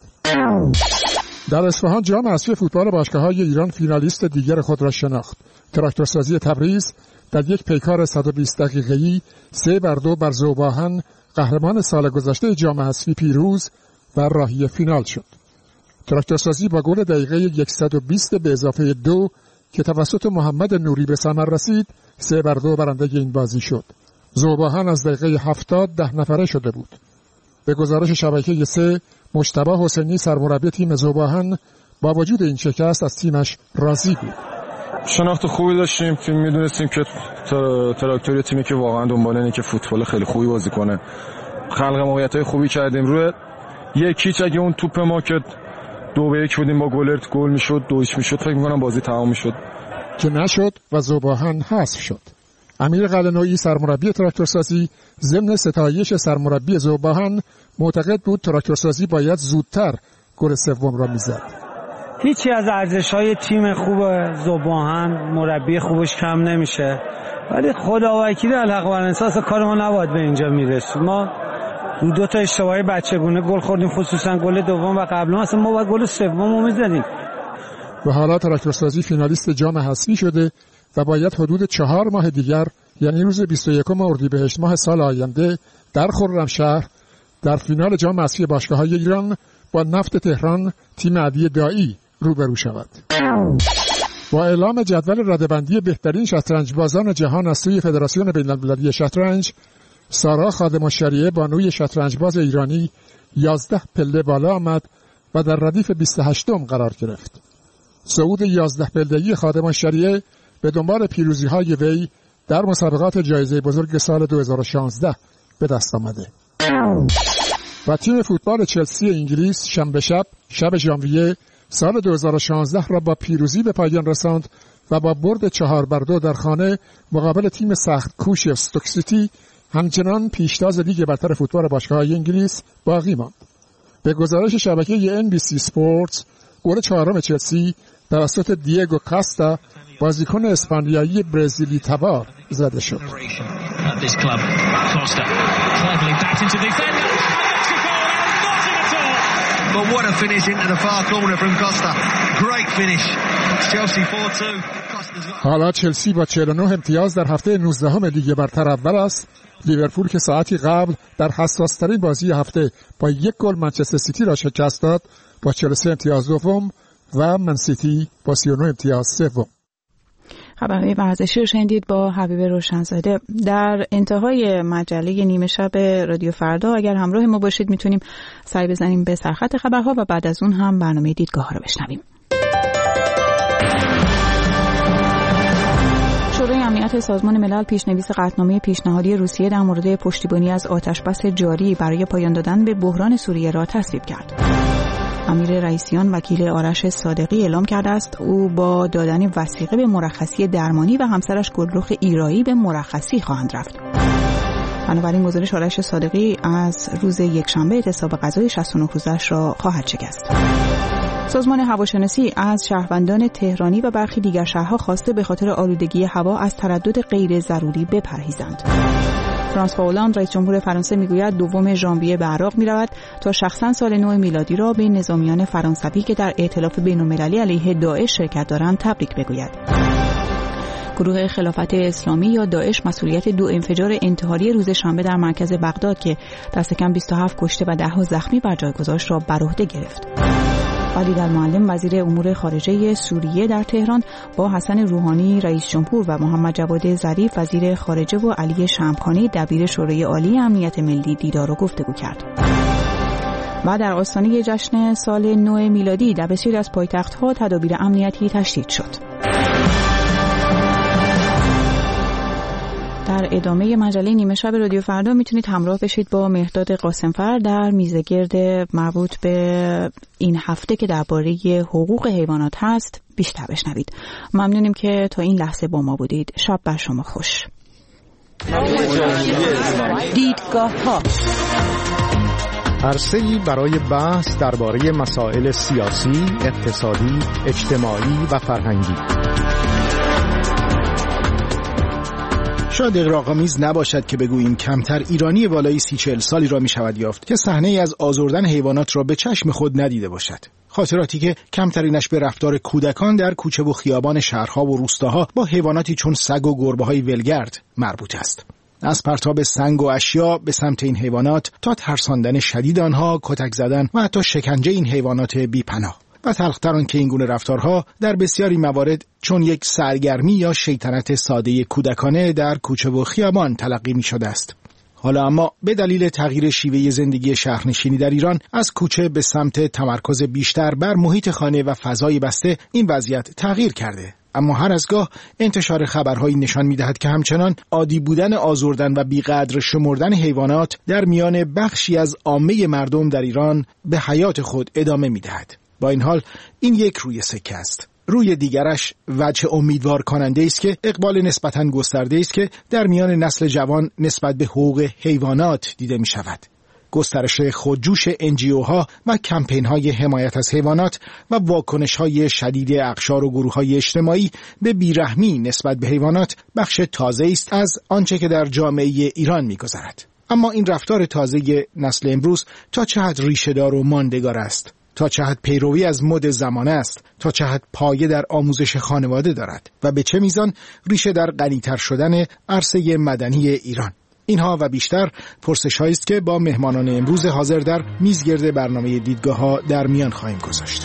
در اصفهان جام اسیای فوتبال باشگاه‌های ایران فینالیست دیگر خود را شناخت. تراکتورسازی تبریز در یک پیکار 120 دقیقه‌ای 3-2 بر ذوباهن قهرمان سال گذشته جام اسیای پیروز و راهی فینال شد. تراکتورسازی با گل دقیقه 120 به اضافه 2 که توسط محمد نوری به ثمر رسید 3-2 برنده این بازی شد. ذوباهن از دقیقه 70 10 نفره شده بود. به گزارش شبکه 3 مجتبی حسینی سرمربی تیم ذوباهن با وجود این شکست از تیمش راضی بود. شناخت خوبی داشتیم، تیم میدونستیم که تراکتوری تیمی که واقعا دنبال اینه که فوتبال خیلی خوبی بازی کنه. خلق موقعیت‌های خوبی کردیم. روی یکیچ اگه اون توپ ما که 2-1 بودیم با گلرت گل میشد 2-0 میشد فکر می‌کنم بازی تمام میشد که نشد و ذوباهن حذف شد. امیر قلعه‌نویی سرمربی تراکتورسازی ضمن ستایش سرمربی ذوباهن معتقد بود تراکتورسازی باید زودتر گل سوم را میزد. هیچی از ارزش‌های تیم خوب ذوباهن مربی خوبش کم نمیشه، ولی خداوکیلی الحق بر اساس کار ما نباید به اینجا میرسید. ما رو 2 تا اشتباهی بچگونه گل خوردیم، خصوصا گل دوم و قبلا اصلا ما باید گل سومو میزدیم. و حالا تراکتورسازی فینالیست جام حذفی شده و باید حدود 4 ماه دیگر یعنی روز 21 اردیبهشت ماه سال آینده در خرمشهر در فینال جام اسیای باشگاه‌های ایران با نفت تهران تیم علی دایی روبرو شود. با اعلام جدول رده‌بندی بهترین شطرنج‌بازان جهان از سوی فدراسیون بین‌المللی شطرنج، سارا خادم الشریعه بانوی شطرنج‌باز ایرانی 11 پله بالا آمد و در ردیف 28م قرار گرفت. صعود 11 پله‌ای خادم الشریعه به دنبال پیروزی‌های وی در مسابقات جایزه بزرگ سال 2016 به دست آمده. و تیم فوتبال چلسی انگلیس شب ژانویه سال 2016 را با پیروزی به پایان رساند و با برد 4-2 در خانه مقابل تیم سخت کوش استوک سیتی همچنان پیشتاز لیگ برتر فوتبال باشگاه‌های انگلیس باقی ماند. به گزارش شبکه NBC سپورتس گل 4 چلسی توسط دیگو کاستا بازیکن اسپانیایی برزیلی تبار زده شد. But what a finish into the far corner from Costa. Great finish. Chelsea 4-2. حالا چلسی با 49 امتیاز در هفته 19 لیگ برتر اول است لیورپول که ساعتی قبل در حساس‌ترین بازی هفته با 1 گل منچستر سیتی را شکست داد با 43 امتیاز دوم و من سیتی با 39 امتیاز سوم. خبرهای ورزشی رو شنیدید با حبیب روشنزاده. در انتهای مجله نیمه شب رادیو فردا اگر همراه ما باشید میتونیم سری بزنیم به سرخط خبرها و بعد از اون هم برنامه دیدگاه ها رو بشنویم. شورای امنیت سازمان ملل پیشنویس قطعنامه پیشنهادی روسیه در مورد پشتیبانی از آتشبس جاری برای پایان دادن به بحران سوریه را تصویب کرد. امیر رئیسیان وکیل آرش صادقی اعلام کرده است او با دادن وثیقه به مرخصی درمانی و همسرش گلرخ ایرایی به مرخصی خواهند رفت. بنابراین گزارش آرش صادقی از روز یکشنبه اعتصاب غذای 69 روزش را خواهد شکست. سازمان هواشناسی از شهروندان تهرانی و برخی دیگر شهرها خواسته به خاطر آلودگی هوا از تردد غیر ضروری بپرهیزند. فرانسوا هولند رئیس جمهور فرانسه میگوید 2 ژانویه به عراق میرود تا شخصا سال نو میلادی را به نظامیان فرانسوی که در ائتلاف بین‌المللی علیه داعش شرکت دارند تبریک بگوید. گروه خلافت اسلامی یا داعش مسئولیت 2 انفجار انتحاری روز شنبه در مرکز بغداد که دست کم 27 کشته و 10 زخمی بر جای گذاشت را بر عهده گرفت. ولی در معلم وزیر امور خارجه سوریه در تهران با حسن روحانی رئیس جمهور و محمد جواد ظریف وزیر خارجه و علی شمخانی دبیر شورای عالی امنیت ملی دیدار و گفتگو کرد. و در آستانه جشن سال نو میلادی در بسیاری از پایتخت‌ها تدابیر امنیتی تشدید شد. در ادامه مجله نیمه شب رادیو فردا میتونید همراه بشید با مهرداد قاسمفر در میزگرد مربوط به این هفته که درباره حقوق حیوانات هست بیشتر بشنوید. ممنونیم که تا این لحظه با ما بودید. شب بر شما خوش. دیدگاه ها عرصه‌ای برای بحث درباره مسائل سیاسی، اقتصادی، اجتماعی و فرهنگی. شاید اغراق‌آمیز نباشد که بگوییم کمتر ایرانی بالای 30-40 سالی را می‌شود یافت که صحنه‌ای از آزردن حیوانات را به چشم خود ندیده باشد. خاطراتی که کمترینش به رفتار کودکان در کوچه و خیابان شهرها و روستاها با حیواناتی چون سگ و گربه‌های ولگرد مربوط است. از پرتاب سنگ و اشیا به سمت این حیوانات تا ترساندن شدید آنها، کتک زدن و حتی شکنجه این حیوانات بی‌پناه. و تلخ‌تر آن که این گونه رفتارها در بسیاری موارد چون یک سرگرمی یا شیطنت ساده کودکانه در کوچه و خیابان تلقی می‌شده است. حالا اما به دلیل تغییر شیوه زندگی شهرنشینی در ایران از کوچه به سمت تمرکز بیشتر بر محیط خانه و فضای بسته این وضعیت تغییر کرده. اما هر از گاه انتشار خبرهایی نشان می‌دهد که همچنان عادی بودن آزردن و بیقدر شمردن حیوانات در میان بخشی از عامه مردم در ایران به حیات خود ادامه می‌دهد. با این حال این یک روی سکه است. روی دیگرش وجه امیدوار کننده است که اقبال نسبتاً گسترده است که در میان نسل جوان نسبت به حقوق حیوانات دیده می شود. گسترش خودجوش NGOها و کمپین‌های حمایت از حیوانات و واکنش‌های شدید اقشار و گروه‌های اجتماعی به بیرحمی نسبت به حیوانات بخش تازه است از آنچه که در جامعه ایران می‌گذرد. اما این رفتار تازه نسل امروز تا چه حد ریشه‌دار و ماندگار است؟ تا چه حد پیروی از مد زمانه است، تا چه حد پایه در آموزش خانواده دارد و به چه میزان ریشه در غنی‌تر شدن عرصه مدنی ایران. اینها و بیشتر پرسش‌هایی است که با مهمانان امروز حاضر در میزگرد برنامه دیدگاه‌ها در میان خواهیم گذاشت.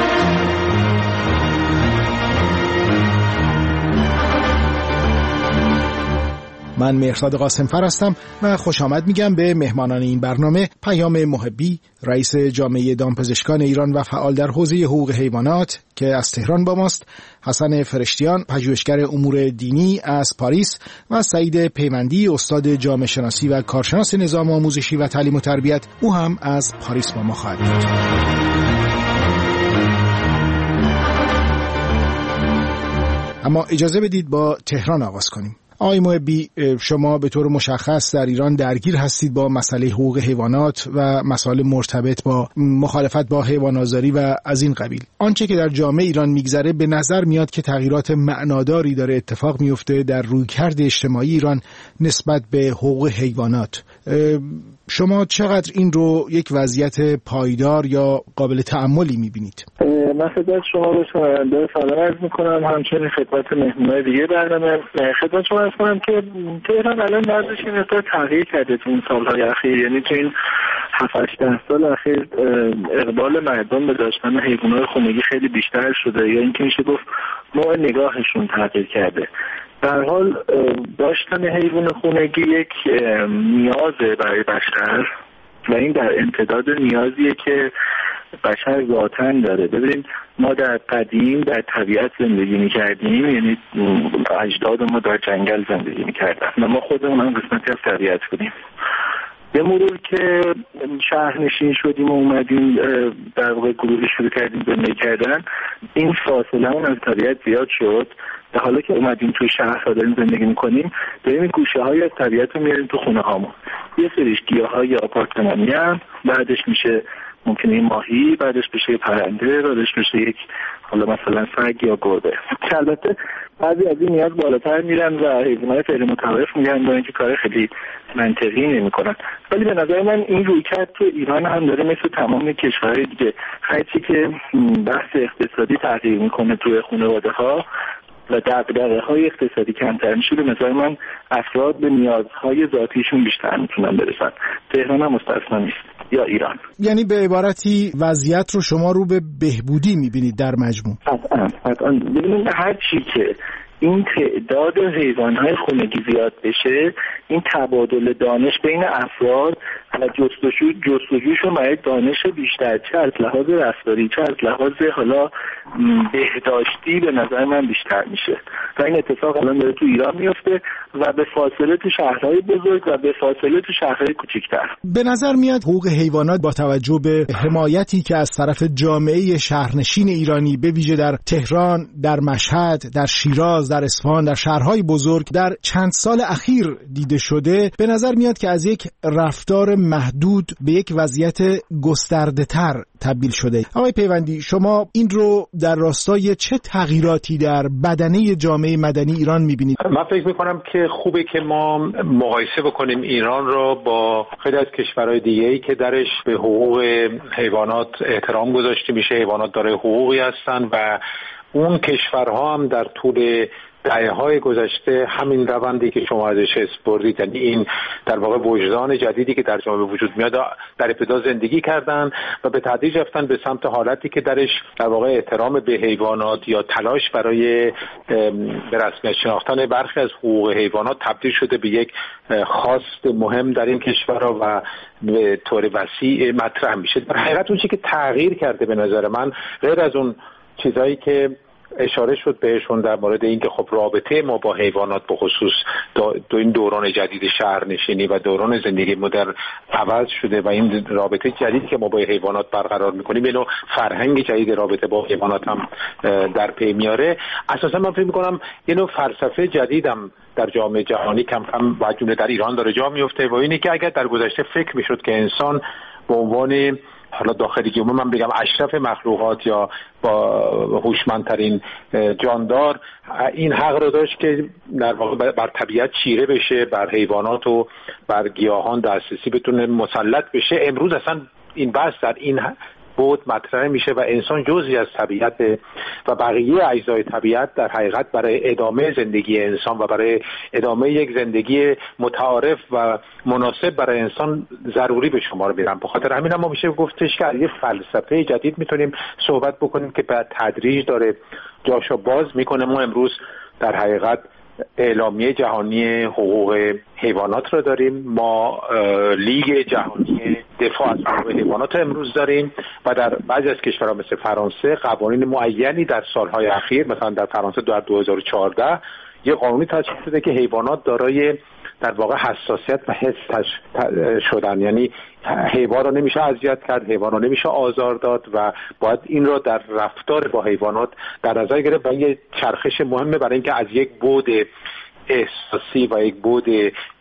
من مهرداد قاسمفر هستم و خوش آمد میگم به مهمانان این برنامه: پیام محبی، رئیس جامعه دامپزشکان ایران و فعال در حوزه حقوق حیوانات که از تهران با ماست، حسن فرشتیان، پژوهشگر امور دینی از پاریس و سعید پیوندی، استاد جامعه شناسی و کارشناس نظام آموزشی و تعلیم و تربیت، او هم از پاریس با ما خواهد بود. اما اجازه بدید با تهران آغاز کنیم. آقای محبی، شما به طور مشخص در ایران درگیر هستید با مسئله حقوق حیوانات و مسائل مرتبط با مخالفت با حیوان‌آزاری و از این قبیل. آنچه که در جامعه ایران میگذره به نظر میاد که تغییرات معناداری داره اتفاق میفته در رویکرد اجتماعی ایران نسبت به حقوق حیوانات. شما چقدر این رو یک وضعیت پایدار یا قابل تأملی میبینید؟ من خدمت شما به شنونده سلام عرض میکنم، همچنین خدمت مهمونای دیگه برنامه. خدمت شما عرض کنم که تهران الان وضعش این مقدار تغییر کرده تو این سالهای اخیر، یعنی تو این 7-8 سال اخیر اقبال مردم به داشتن حیوانات خونگی خیلی بیشتر شده، یا اینکه میشه گفت نوع نگاهشون تغییر کرده. در حال داشتن حیوان خونگی یک نیازه برای بشر و این در امتداد نیازیه که بشر ذاتاً داره. ببینید ما در قدیم در طبیعت زندگی می‌کردیم، یعنی اجداد ما در جنگل زندگی می‌کردن و ما خودمون هم قسمتی از طبیعت بودیم. به مرور که شهرنشین شدیم و اومدیم در واقع گروهی شروع کردیم زندگی کردن، این فاصله اون از طبیعت زیاد شد. در حالی که اومدیم توی شهرها داریم زندگی میکنیم، داریم گوشه‌های از طبیعت رو میاریم تو خونه هامون. یه سریش گیاهای آپارتمانی هم، بعدش میشه ممکنه ماهی، بعدش بشه پرنده، بعدش بشه یک حالا مثلا سگ یا گربه. البته بعضی از این نیاز بالاتر میرن و حیوانات غیر متعارف میگن با اینکه کار خیلی منطقی نمیکنن. ولی به نظر من این رویکرد تو ایران هم داره مثل تمام کشورهای دیگه، هرچی که بحث اقتصادی تغییر میکنه توی خانواده‌ها و دغدغه‌های اقتصادی کمتر میشه، به نظر من افراد به نیازهای ذاتیشون بیشتر میتونن برسن. تهران هم مستثنا نیست یا ایران. یعنی به عبارتی وضعیت رو شما رو به بهبودی میبینید در مجموع؟ قطعاً. ببینید هر چی که این تعداد حیوانات خونگی زیاد بشه، این تبادل دانش بین افراد و جستجوشون برای دانش بیشتر، چه از لحاظ رفتاری چه از لحاظ حالا بهداشتی، به نظر من بیشتر میشه و این اتفاق الان داره تو ایران میفته و به فاصله تو شهرهای بزرگ و به فاصله تو شهرهای کوچیک‌تر. به نظر میاد حقوق حیوانات با توجه به حمایتی که از طرف جامعه شهرنشین ایرانی به ویژه در تهران، در مشهد، در شیراز، در اصفهان، در شهرهای بزرگ در چند سال اخیر دیده شده، به نظر میاد که از یک رفتار محدود به یک وضعیت گسترده‌تر تبدیل شده. آقای پیوندی، شما این رو در راستای چه تغییراتی در بدنه جامعه مدنی ایران میبینید؟ من فکر میکنم که خوبه که ما مقایسه بکنیم ایران را با خیلی از کشورهای دیگه‌ای که درش به حقوق حیوانات احترام گذاشته میشه. حیوانات داره حقوقی هستن و اون کشورها هم در طول دهه‌های گذشته همین روندی که شما ازش اسپردید، یعنی این در واقع وجدان جدیدی که در جامعه وجود میاد، در ابتدا زندگی کردن و به تدریج رفتن به سمت حالتی که درش در واقع احترام به حیوانات یا تلاش برای به رسمیت شناختن برخی از حقوق حیوانات تبدیل شده به یک خواست مهم در این کشورها و به طور وسیع مطرح میشه. در حقیقت اون چیزی که تغییر کرده به نظر من، غیر از اون چیزایی که اشاره شد بهشون در مورد اینکه خب رابطه ما با حیوانات به خصوص دو این دوران جدید شهرنشینی و دوران زندگی مدرن عوض شده و این رابطه جدیدی که ما با حیوانات برقرار میکنیم، اینو فرهنگ جدید رابطه با حیوانات هم در پی میاره. اساسا من فکر میکنم اینو فلسفه جدیدم در جامعه جهانی کم کم و جمله در ایران داره جا میفته و اینه که اگر در گذشته فکر میشد که انسان به عنوان حالا داخلی که من بگم اشرف مخلوقات یا با هوشمندترین جاندار این حق رو داشت که در واقع بر طبیعت چیره بشه، بر حیوانات و بر گیاهان دسترسی بتونه مسلط بشه، امروز اصلا این بحث در این بود مطرح میشه و انسان جزئی از طبیعت و بقیه اجزای طبیعت در حقیقت برای ادامه زندگی انسان و برای ادامه یک زندگی متعارف و مناسب برای انسان ضروری به شمار میرن. به خاطر همین ما میشه گفتش که از یه فلسفه جدید میتونیم صحبت بکنیم که به تدریج داره جاشو باز میکنه. ما امروز در حقیقت اعلامیه جهانی حقوق حیوانات رو داریم، ما لیگ جهانی دفاع از حقوق حیوانات امروز داریم و در بعضی از کشورها مثل فرانسه قوانین معینی در سالهای اخیر، مثلا در فرانسه در 2014 یه قانونی تصویب شده که حیوانات دارای در واقع حساسیت و حس شدن، یعنی حیوان رو نمیشه اذیت کرد، حیوان رو نمیشه آزار داد و باید این رو در رفتار با حیوانات در نظر گرفت و یه چرخش مهمه برای اینکه از یک بعد احساسی و یک بعد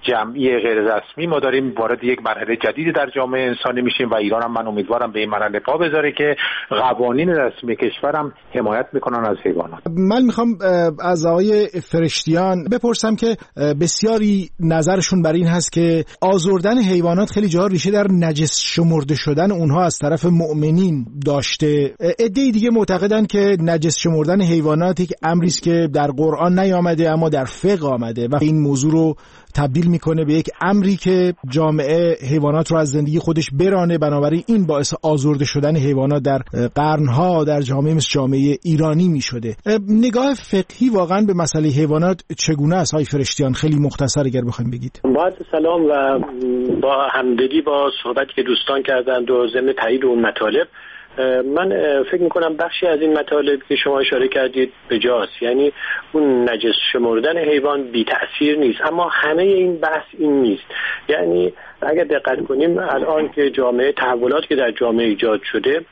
جمعی غیر رسمی ما داریم وارد یک مرحله جدیدی در جامعه انسانی میشیم و ایران هم من امیدوارم به این مرحله پا بذاره که قوانین رسمی کشورم حمایت میکنن از حیوانات. من میخوام از آقای فرشتیان بپرسم که بسیاری نظرشون بر این هست که آزردن حیوانات خیلی جاها ریشه در نجس شمرده شدن اونها از طرف مؤمنین داشته. عده‌ای دیگه معتقدن که نجس شمردن حیوانات یک امری است که در قرآن نیامده اما در فقه آمده و این موضوع رو تبدیل میکنه به یک امری که جامعه حیوانات رو از زندگی خودش برانه، بنابراین این باعث آزرده شدن حیوانات در قرنها در جامعه مثل جامعه ایرانی میشده. نگاه فقهی واقعا به مسئله حیوانات چگونه است های فرشتیان؟ خیلی مختصر اگر بخواید بگید. با سلام و با همدلی با صحبتی که دوستان کردند و ضمن تایید اون مطالب، من فکر میکنم بخشی از این مطالب که شما اشاره کردید بجاست، یعنی اون نجس شمردن حیوان بی تأثیر نیست، اما همه این بحث این نیست. یعنی اگر دقت کنیم الان که جامعه تحولات که در جامعه ایجاد شده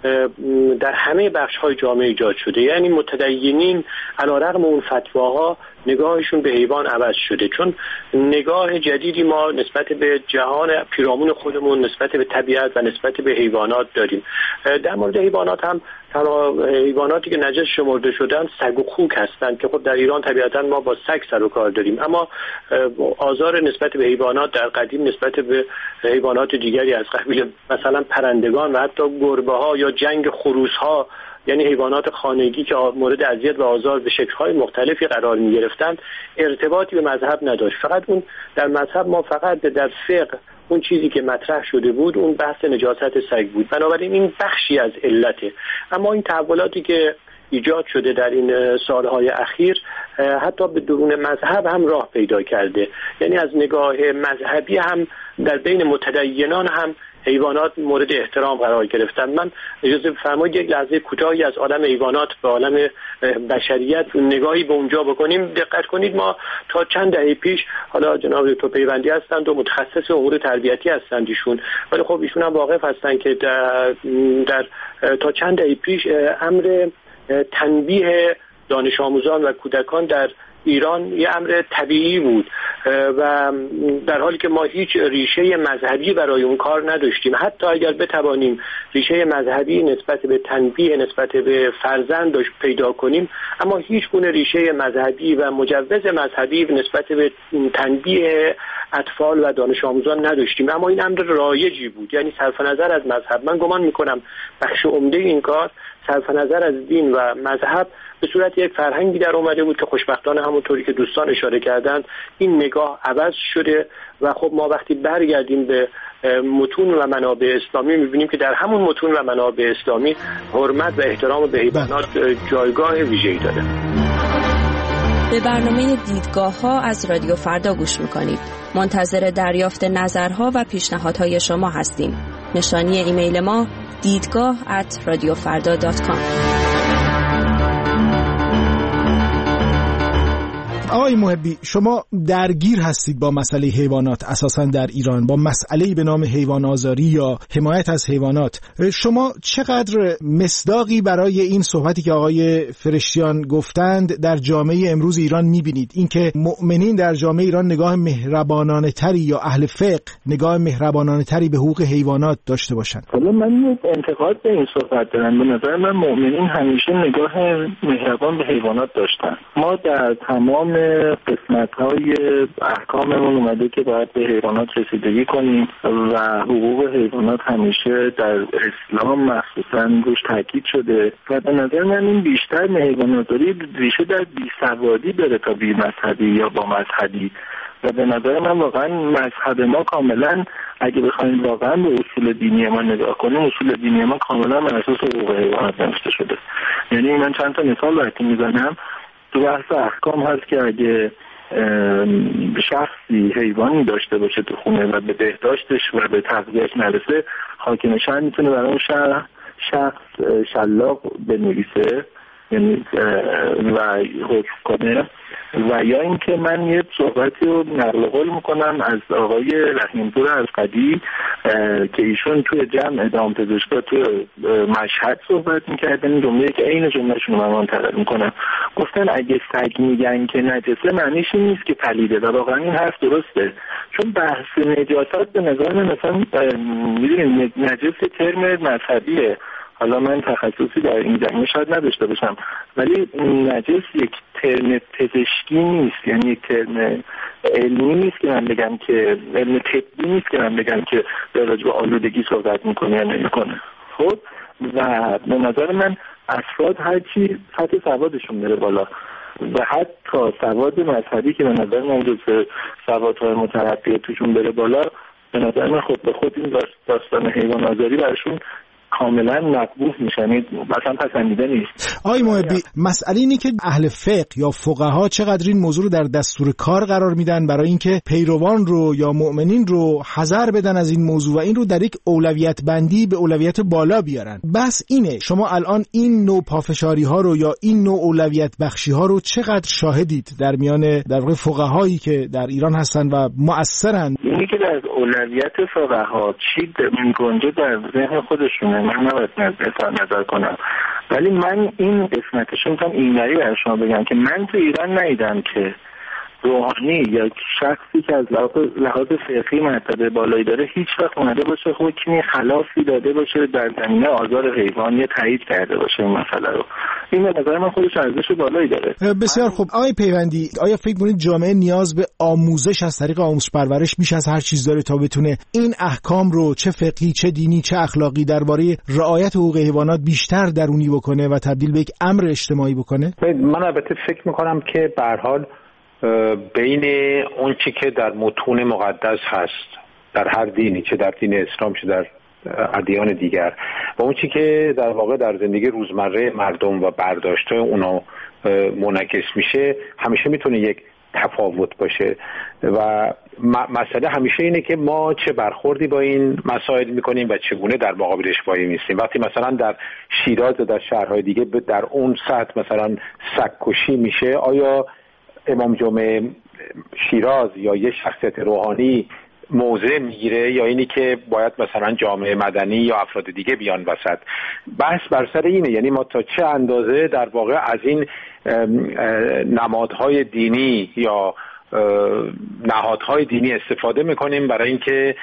در همه بخش‌های جامعه ایجاد شده، یعنی متدینین علیرغم اون فتواها نگاهشون به حیوان عوض شده، چون نگاه جدیدی ما نسبت به جهان پیرامون خودمون، نسبت به طبیعت و نسبت به حیوانات داریم. در مورد حیوانات هم حیواناتی که نجس شمرده شدن سگ و خوک هستند که خب در ایران طبیعتا ما با سگ سر و کار داریم، اما آزار نسبت به حیوانات در قدیم نسبت به حیوانات دیگری از قبیل مثلا پرندگان و حتی گربه‌ها یا جنگ خروس‌ها، یعنی حیوانات خانگی که مورد اذیت و آزار به شکل‌های مختلفی قرار می‌گرفتند، ارتباطی به مذهب نداشت. فقط اون در مذهب ما فقط در فقه اون چیزی که مطرح شده بود اون بحث نجاست سگ بود، بنابراین این بخشی از علته. اما این تحولاتی که ایجاد شده در این سالهای اخیر حتی به درون مذهب هم راه پیدا کرده، یعنی از نگاه مذهبی هم در بین متدینان هم حیوانات مورد احترام قرار گرفتن. من اجازه بفرمایید یک لحظه کوتاهی از عالم حیوانات به عالم بشریت نگاهی به اونجا بکنیم. دقت کنید ما تا چند دهه پیش، حالا جناب دکتر پیوندی هستند و متخصص امور تربیتی هستند ایشون، ولی خب ایشون هم واقف هستند که در تا چند دهه پیش امر تنبیه دانش آموزان و کودکان در ایران یه امر طبیعی بود و در حالی که ما هیچ ریشه مذهبی برای اون کار نداشتیم. حتی اگر بتوانیم ریشه مذهبی نسبت به تنبیه نسبت به فرزند پیدا کنیم، اما هیچ گونه ریشه مذهبی و مجوز مذهبی نسبت به تنبیه اطفال و دانش آموزان نداشتیم. اما این امر رایجی بود، یعنی صرف نظر از مذهب. من گمان میکنم بخش عمده این کار صرف نظر از دین و مذهب به صورت یک فرهنگی در اومده بود که خوشبختانه همونطوری که دوستان اشاره کردند این نگاه عوض شده و خب ما وقتی برگردیم به متون و منابع اسلامی می‌بینیم که در همون متون و منابع اسلامی حرمت و احترام به حیوانات جایگاه ویژه‌ای داره. به برنامه دیدگاه‌ها از رادیو فردا گوش می‌کنید. منتظر دریافت نظرها و پیشنهادهای شما هستیم. نشانی ایمیل ما دیدگاه@radiofarda.com. آقای محبی، شما درگیر هستید با مسئله حیوانات اساساً در ایران، با مسئله‌ای به نام حیوان آزاری یا حمایت از حیوانات. شما چقدر مصداقی برای این صحبتی که آقای فرشتیان گفتند در جامعه امروز ایران می‌بینید؟ اینکه مؤمنین در جامعه ایران نگاه مهربانانه تری یا اهل فقه نگاه مهربانانه تری به حقوق حیوانات داشته باشند. حالا من انتقاد به این صحبت دارم. به نظر من مؤمنین همیشه نگاه مهربان به حیوانات داشتن. ما در تمام قسمت‌های احکاممون اومده که باید به حیوانات رسیدگی کنیم و حقوق حیوانات همیشه در اسلام مخصوصاً روش تاکید شده و به نظر من این بیشتر حیوانات‌داری ریشه در بی‌سوادی داره تا بی مذهبی یا با مذهبی و به نظر من واقعا مذهب ما کاملا اگه بخوایم واقعا به اصول دینی ما نگاه کنیم، اصول دینی ما کاملا بر اساس حقوق حیوانات نوشته شده. یعنی من چند تا مثال براتون میزنم. تو بحث احکام هست که اگه شخصی حیوانی داشته باشه تو خونه و به بهداشتش و به تغذیه‌اش نرسه، حاکم شهر میتونه برای اون شخص شلاق بنویسه یعنی و حکم کنه، و یا اینکه من یه صحبتی رو نقل قول میکنم از آقای رحیمپور از قدی که ایشون توی جمع دامپزشکا توی مشهد صحبت میکردن، جمله که عین جملهشون رو من منتقل میکنم، گفتن اگه سگ میگن که نجسه معنیش این نیست که پلیده، و واقعا این حرف درسته، چون بحث نجاست به نظر من مثلا میدونید نجس ترم مذهبیه، حالا من تخصصی در این زمینه شاید نداشته باشم، ولی نجس یک ترم پزشکی نیست، یعنی یک ترم علمی نیست که من بگم که علم طبی نیست که من بگم که در راجع به آلودگی صحبت میکنه یا نمیکنه. خب و به نظر من افراد هرچی سطح سوادشون بره بالا و حتی سواد مذهبی که به نظر من جز سوادهای مترقی توشون بره بالا، به نظر من خود به خود این داستان حیوان آزاری براشون کاملا مقبول میشن، مثلا پسندیده نیست. آقای محبی، مسئله اینه که اهل فقه یا فقها چقدر این موضوع رو در دستور کار قرار میدن برای اینکه پیروان رو یا مؤمنین رو حذر بدن از این موضوع و این رو در یک اولویت بندی به اولویت بالا بیارن. بس اینه، شما الان این نوع پافشاری ها رو یا این نوع اولویت بخشی ها رو چقدر شاهدید در میان در واقع فقهایی که در ایران هستن و مؤثرن؟ اینی که در اولویت فقها چی میگنجه در ذهن خودشونه من نباید نظر کنم، ولی من این قسمتش میتونم اینوری برای شما بگم که من تو ایران ندیدم که روحانی یا شخصی که از لحاظ فقهی مرتبه بالایی داره هیچ وقت اومده باشه حکمی خلافی داده باشه در زمینه آزار حیوان یا تایید کرده باشه این مسئله رو. این به نظر من خودش ارزش بالایی داره. بسیار خوب. آقای پیوندی، آیا فکر می‌کنید جامعه نیاز به آموزش از طریق آموزش پرورش بیش از هر چیز داره تا بتونه این احکام رو چه فقهی چه دینی چه اخلاقی درباره رعایت حقوق حیوانات بیشتر درونی بکنه و تبدیل به یک امر اجتماعی بکنه؟ من البته فکر می‌کنم که به هر حال بین اون چی که در متون مقدس هست در هر دینی، چه در دین اسلام چه در ادیان دیگر، و اون چی که در واقع در زندگی روزمره مردم و برداشت‌های اونا منعکس میشه، همیشه میتونه یک تفاوت باشه و مسئله همیشه اینه که ما چه برخوردی با این مسائل میکنیم و چگونه در مقابلش وای میستیم. وقتی مثلا در شیراز و در شهرهای دیگه در اون سطح مثلا سگ‌کشی میشه، آیا امام جمعه شیراز یا یه شخصیت روحانی موضع میگیره یا اینی که باید مثلا جامعه مدنی یا افراد دیگه بیان وسط؟ بحث بر سر اینه، یعنی ما تا چه اندازه در واقع از این نمادهای دینی یا نهادهای دینی استفاده میکنیم برای اینکه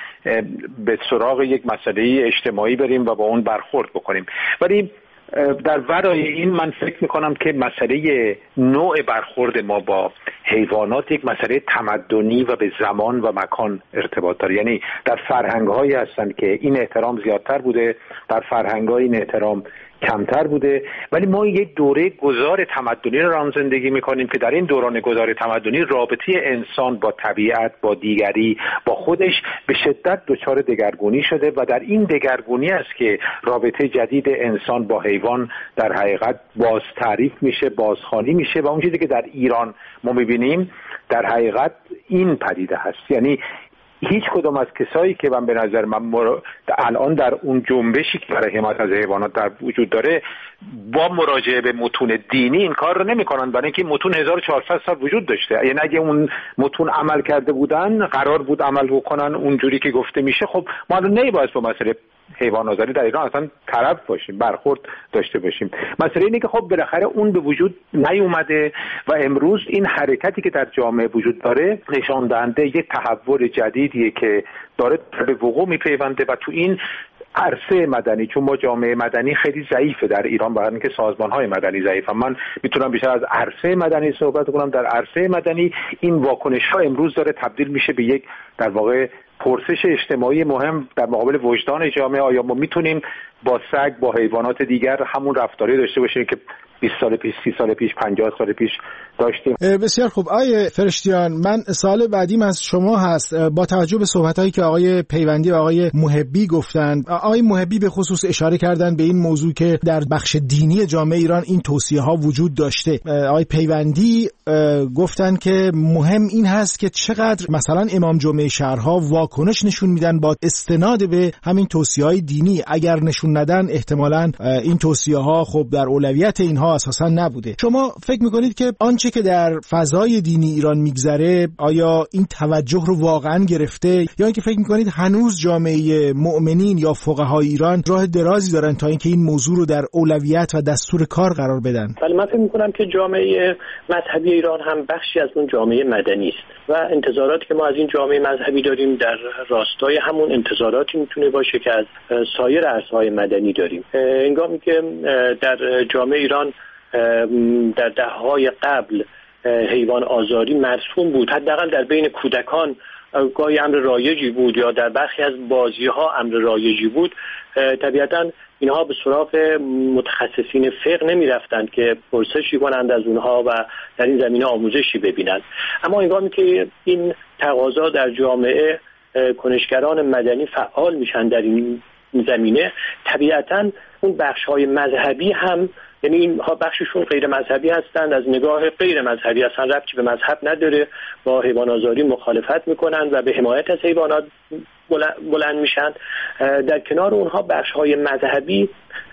به سراغ یک مسئله اجتماعی بریم و با اون برخورد بکنیم. ولی در ورای این من فکر میکنم که مسئله نوع برخورد ما با حیوانات یک مسئله تمدنی و به زمان و مکان ارتباط داره. یعنی در فرهنگ‌هایی هستن که این احترام زیادتر بوده، در فرهنگ‌های این احترام کمتر بوده، ولی ما یک دوره گذار تمدنی رو هم زندگی میکنیم که در این دوران گذار تمدنی رابطه انسان با طبیعت، با دیگری، با خودش به شدت دچار دگرگونی شده و در این دگرگونی است که رابطه جدید انسان با حیوان در حقیقت باز تعریف میشه، بازخوانی میشه و اون چیزی که در ایران ما میبینیم در حقیقت این پدیده هست. یعنی هیچ کدوم از کسایی که من به نظر من الان در اون جنبشی که برای حمایت از حیوانات در وجود داره با مراجعه به متون دینی این کار رو نمی‌کنن، برای اینکه متون 1400 سال وجود داشته. یعنی اگه اون متون عمل کرده بودن، قرار بود عمل بکنن اونجوری که گفته میشه، خب ما الان نمی‌باید با مسئله حیوان آزاری در ایران اصلا طرف باشیم، برخورد داشته باشیم. مسئله اینه که خب بالاخره اون به وجود نیومده و امروز این حرکتی که در جامعه وجود داره نشان دهنده یک تحول جدیدیه که داره به وقوع میپیونده و تو این عرصه مدنی، چون ما جامعه مدنی خیلی ضعیفه در ایران، برای اینکه سازمان‌های مدنی ضعیفن. من میتونم بیشتر از عرصه مدنی صحبت کنم. در عرصه مدنی این واکنش‌ها امروز داره تبدیل میشه به یک در واقع پرسش اجتماعی مهم در مقابل وجدان جامعه. آیا ما میتونیم با سگ، با حیوانات دیگر همون رفتاری داشته باشیم که 20 سال پیش، 30 سال پیش، 50 سال پیش داشتیم؟ بسیار خوب. آقای فرشتیان، من سوال بعدیم از شما هست. با توجه به صحبت‌هایی که آقای پیوندی و آقای محبی گفتند، آقای محبی به خصوص اشاره کردن به این موضوع که در بخش دینی جامعه ایران این توصیه‌ها وجود داشته. آقای پیوندی گفتند که مهم این هست که چقدر مثلا امام جمعه شهرها واکنش نشون میدن با استناد به همین توصیه‌های دینی. اگر نشون ندن احتمالاً این توصیه‌ها خب در اولویت اینها اساساً نبوده. شما فکر میکنید که آنچه که در فضای دینی ایران میگذره آیا این توجه رو واقعاً گرفته، یا اینکه فکر میکنید هنوز جامعه مؤمنین یا فقهای ایران راه درازی دارن تا اینکه این موضوع رو در اولویت و دستور کار قرار بدن؟ ولی من فکر میکنم که جامعه مذهبی ایران هم بخشی از اون جامعه مدنی است و انتظاراتی که ما از این جامعه مذهبی داریم در راستای همون انتظاراتی میتونه باشه که از سایر عرصه‌های مدنی داریم. هنگامی که در جامعه ایران در دهه‌های قبل حیوان آزاری مرسوم بود، حداقل در بین کودکان گاهی امر رایجی بود یا در برخی از بازی‌ها امر رایجی بود، طبیعتاً اینها به سراغ متخصصین فقه نمی رفتند که پرسشی کنند از اونها و در این زمینه آموزشی ببینند. اما هنگامی که این تقاضا در جامعه کنشگران مدنی فعال میشن در این زمینه، طبیعتاً اون بخش‌های مذهبی هم، یعنی اینها بخششون غیر مذهبی هستند، از نگاه غیر مذهبی اصلا ربطی به مذهب نداره، با حیوان آزاری مخالفت میکنن و به حمایت از حیوانات بلند میشن. در کنار اونها بخش‌های مذهبی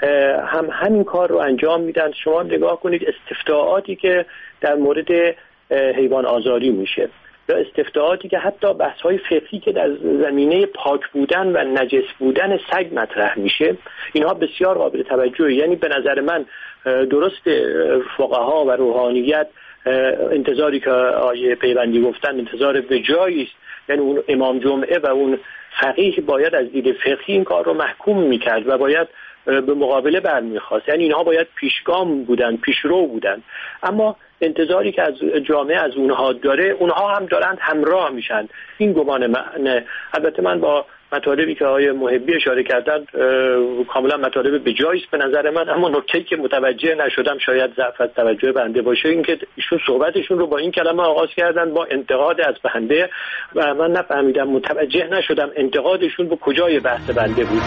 هم همین کار رو انجام میدن. شما نگاه کنید استفتاءاتی که در مورد حیوان آزاری میشه یا استفتاءاتی که حتی بحث‌های فقهی که در زمینه پاک بودن و نجس بودن سگ مطرح میشه، اینها بسیار قابل توجهه. یعنی به نظر من درست فقها و روحانیت انتظاری که آیه پیوندی گفتن انتظار به جایی است، یعنی اون امام جمعه و اون فقیه باید از دید فقهی این کار رو محکوم میکرد و باید به مقابله برمیخواست، یعنی اینها باید پیشگام بودن، پیشرو بودن. اما انتظاری که از جامعه از اونها داره، اونها هم دارند همراه میشن. این گمان من، البته من با مطالبی که آقای محبی اشاره کردن کاملا مطالب به جایی است به نظر من، اما نکته‌ای که متوجه نشدم، شاید ضعف از توجه بنده باشه، این که ایشون صحبتشون رو با این کلمه آغاز کردن، با انتقاد از بنده، و من نفهمیدم، متوجه نشدم انتقادشون به کجای بحث بنده بود.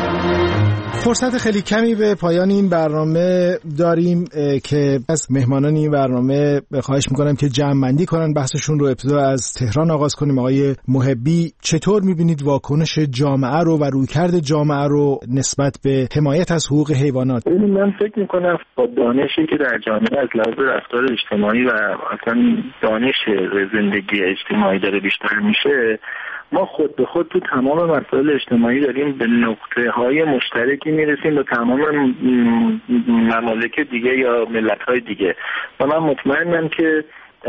فرصت خیلی کمی به پایان این برنامه داریم که از مهمانان این برنامه خواهش میکنم که جمع‌بندی کنن بحثشون رو. ابتدا از تهران آغاز کنیم. آقای محبی، چطور میبینید واکنش جامعه رو و رویکرد جامعه رو نسبت به حمایت از حقوق حیوانات؟ من فکر میکنم با دانشی که در جامعه از لحاظ رفتار اجتماعی و اصلا دانش زندگی اجتماعی داره بیشتر میشه، ما خود به خود تو تمام مسائل اجتماعی داریم به نقطه‌های مشترکی میرسیم با تمام ممالک دیگه یا ملت‌های دیگه. و من مطمئنم که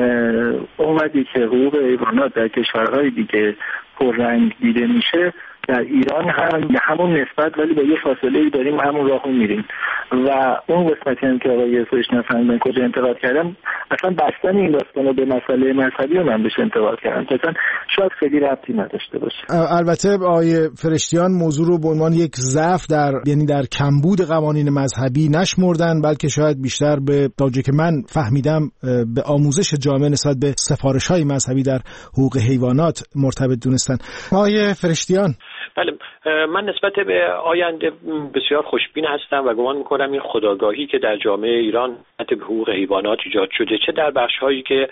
اونقدری که حقوق حیوانات در کشورهای دیگه پررنگ دیده میشه، در ایران هم به همون نسبت ولی با یه فاصله‌ای داریم همون راهو میریم. و اون قسمتی هم که آقای سویش نفهمیدن کجا انتقاد کردم، اصلا بستن این داستانو به مسئله مذهبی رو من بهش انتقاد کردم، اصلا شاید خیلی ربطی نداشته باشه. البته آقای فرشتیان موضوع رو به عنوان یک ضعف یعنی در کمبود قوانین مذهبی نشمردن، بلکه شاید بیشتر به تا که من فهمیدم به آموزش جامعه نسبت به سفارش‌های مذهبی در حقوق حیوانات مرتبط دونستن. آقای فرشتیان. بله، من نسبت به آینده بسیار خوشبین هستم و گمان میکنم این خودآگاهی که در جامعه ایران به حقوق حیوانات ایجاد شده، چه در بخش‌هایی که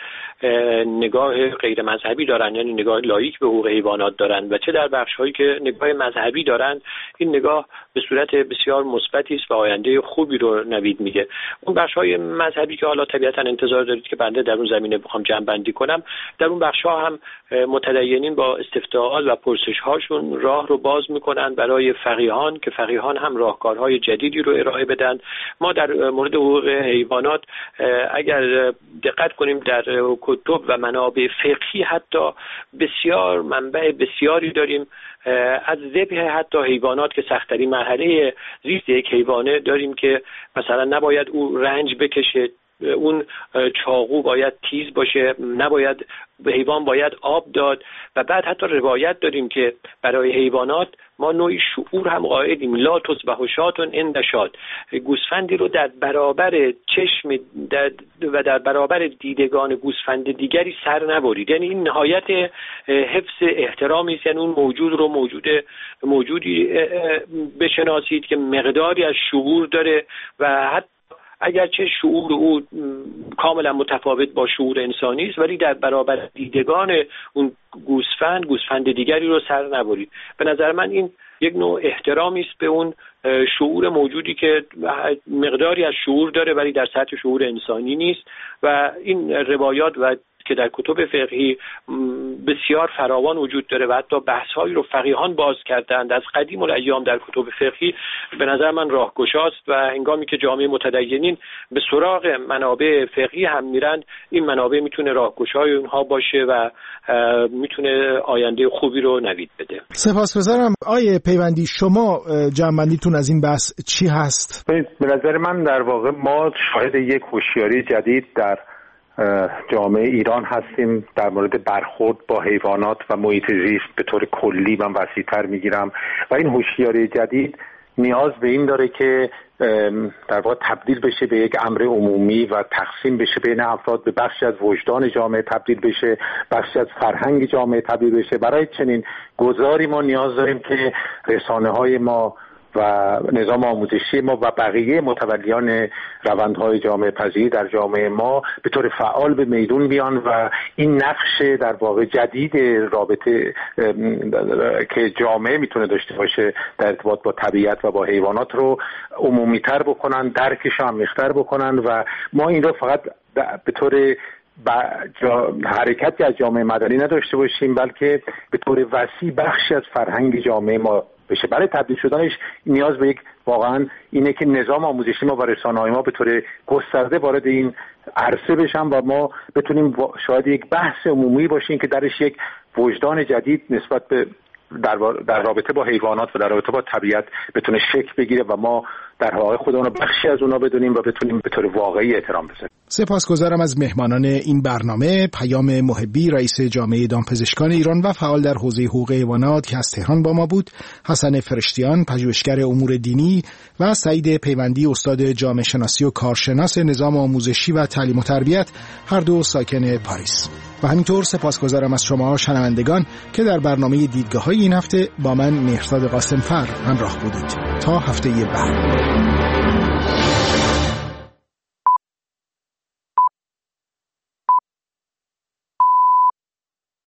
نگاه غیر مذهبی دارن، یعنی نگاه لاییک به حقوق حیوانات دارن، و چه در بخش‌هایی که نگاه مذهبی دارن، این نگاه به صورت بسیار مثبتی است و آینده خوبی رو نوید میده. اون بخش‌های مذهبی که حالا طبیعتاً انتظار دارید که بنده در اون زمینه بخوام جمع‌بندی کنم، در اون بخش‌ها هم متدینین با استفتاءات و پرسش‌هاشون راه رو باز میکنن برای فقیهان که فقیهان هم راهکارهای جدیدی رو ارائه بدن. ما در مورد حقوق حیوانات اگر دقت کنیم در کتب و منابع فقهی حتی بسیار منبع بسیاری داریم، از ذبح حتی حیوانات که سخت‌ترین مرحله زیست یک حیوانه داریم که مثلا نباید او رنج بکشه، اون چاقو باید تیز باشه، نباید به حیوان باید آب داد، و بعد حتی روایت داریم که برای حیوانات ما نوعی شعور هم قائلیم، لا تصبح شاة عند شاة، گوسفندی رو در برابر چشم و در برابر دیدگان گوسفند دیگری سر نبرید. یعنی این نهایت حفظ احترامی است، یعنی اون موجود رو موجودی بشناسید که مقداری از شعور داره و حتی اگرچه شعور او کاملا متفاوت با شعور انسانی است، ولی در برابر دیدگان اون گوسفند دیگری رو سر نبرید. به نظر من این یک نوع احترامی است به اون شعور موجودی که مقداری از شعور داره ولی در سطح شعور انسانی نیست. و این روایات و که در کتب فقهی بسیار فراوان وجود داره و حتی بحث‌هایی رو فقیهان باز کردند از قدیم الایام در کتب فقهی، به نظر من راهگشاست و هنگامی که جامعه متدینین به سراغ منابع فقهی هم میرن، این منابع میتونه راهگشای اونها باشه و میتونه آینده خوبی رو نوید بده. سپاسگزارم. آیه پیوندی، شما جمع‌بندیتون از این بحث چی هست؟ به نظر من در واقع ما شاهد یک هوشیاری جدید در جامعه ایران هستیم در مورد برخورد با حیوانات و محیط زیست به طور کلی. من وسیع‌تر میگیرم و این هوشیاری جدید نیاز به این داره که در واقع تبدیل بشه به یک امر عمومی و تقسیم بشه بین افراد، به بخشی از وجدان جامعه تبدیل بشه، بخشی از فرهنگ جامعه تبدیل بشه. برای چنین گذاری ما نیاز داریم که رسانه‌های ما و نظام آموزشی ما و بقیه متولیان روندهای جامعه پذیری در جامعه ما به طور فعال به میدون بیان و این نقش در واقع جدید رابطه که جامعه میتونه داشته باشه در ارتباط با طبیعت و با حیوانات رو عمومی‌تر بکنن، درکش رو عمیق‌تر بکنن و ما این رو فقط به طور حرکتی از جامعه مدنی نداشته باشیم، بلکه به طور وسیع بخشی از فرهنگ جامعه ما بشه. برای تبدیل شدنش نیاز به یک واقعا اینه که نظام آموزشی ما و رسانه‌های ما به طور گسترده وارد این عرصه بشن و ما بتونیم شاید یک بحث عمومی باشیم که درش یک وجدان جدید نسبت به در رابطه با حیوانات و در رابطه با طبیعت بتونه شکل بگیره و ما در واقع خودمون رو بخشی از اونها بدونیم و بتونیم به طور واقعی احترام بذاریم. سپاسگزارم از مهمانان این برنامه. پیام محبی، رئیس جامعه دامپزشکان ایران و فعال در حوزه حقوق حیوانات که از تهران با ما بود، حسن فرشتیان، پژوهشگر امور دینی و سعید پیوندی، استاد جامعه شناسی و کارشناس نظام آموزشی و تعلیم و تربیت، هر دو ساکن پاریس. و همینطور سپاسگزارم از شما شنوندگان که در برنامه دیدگاه‌های این هفته با من مهرداد قاسمفر همراه بودید. تا هفته بعد.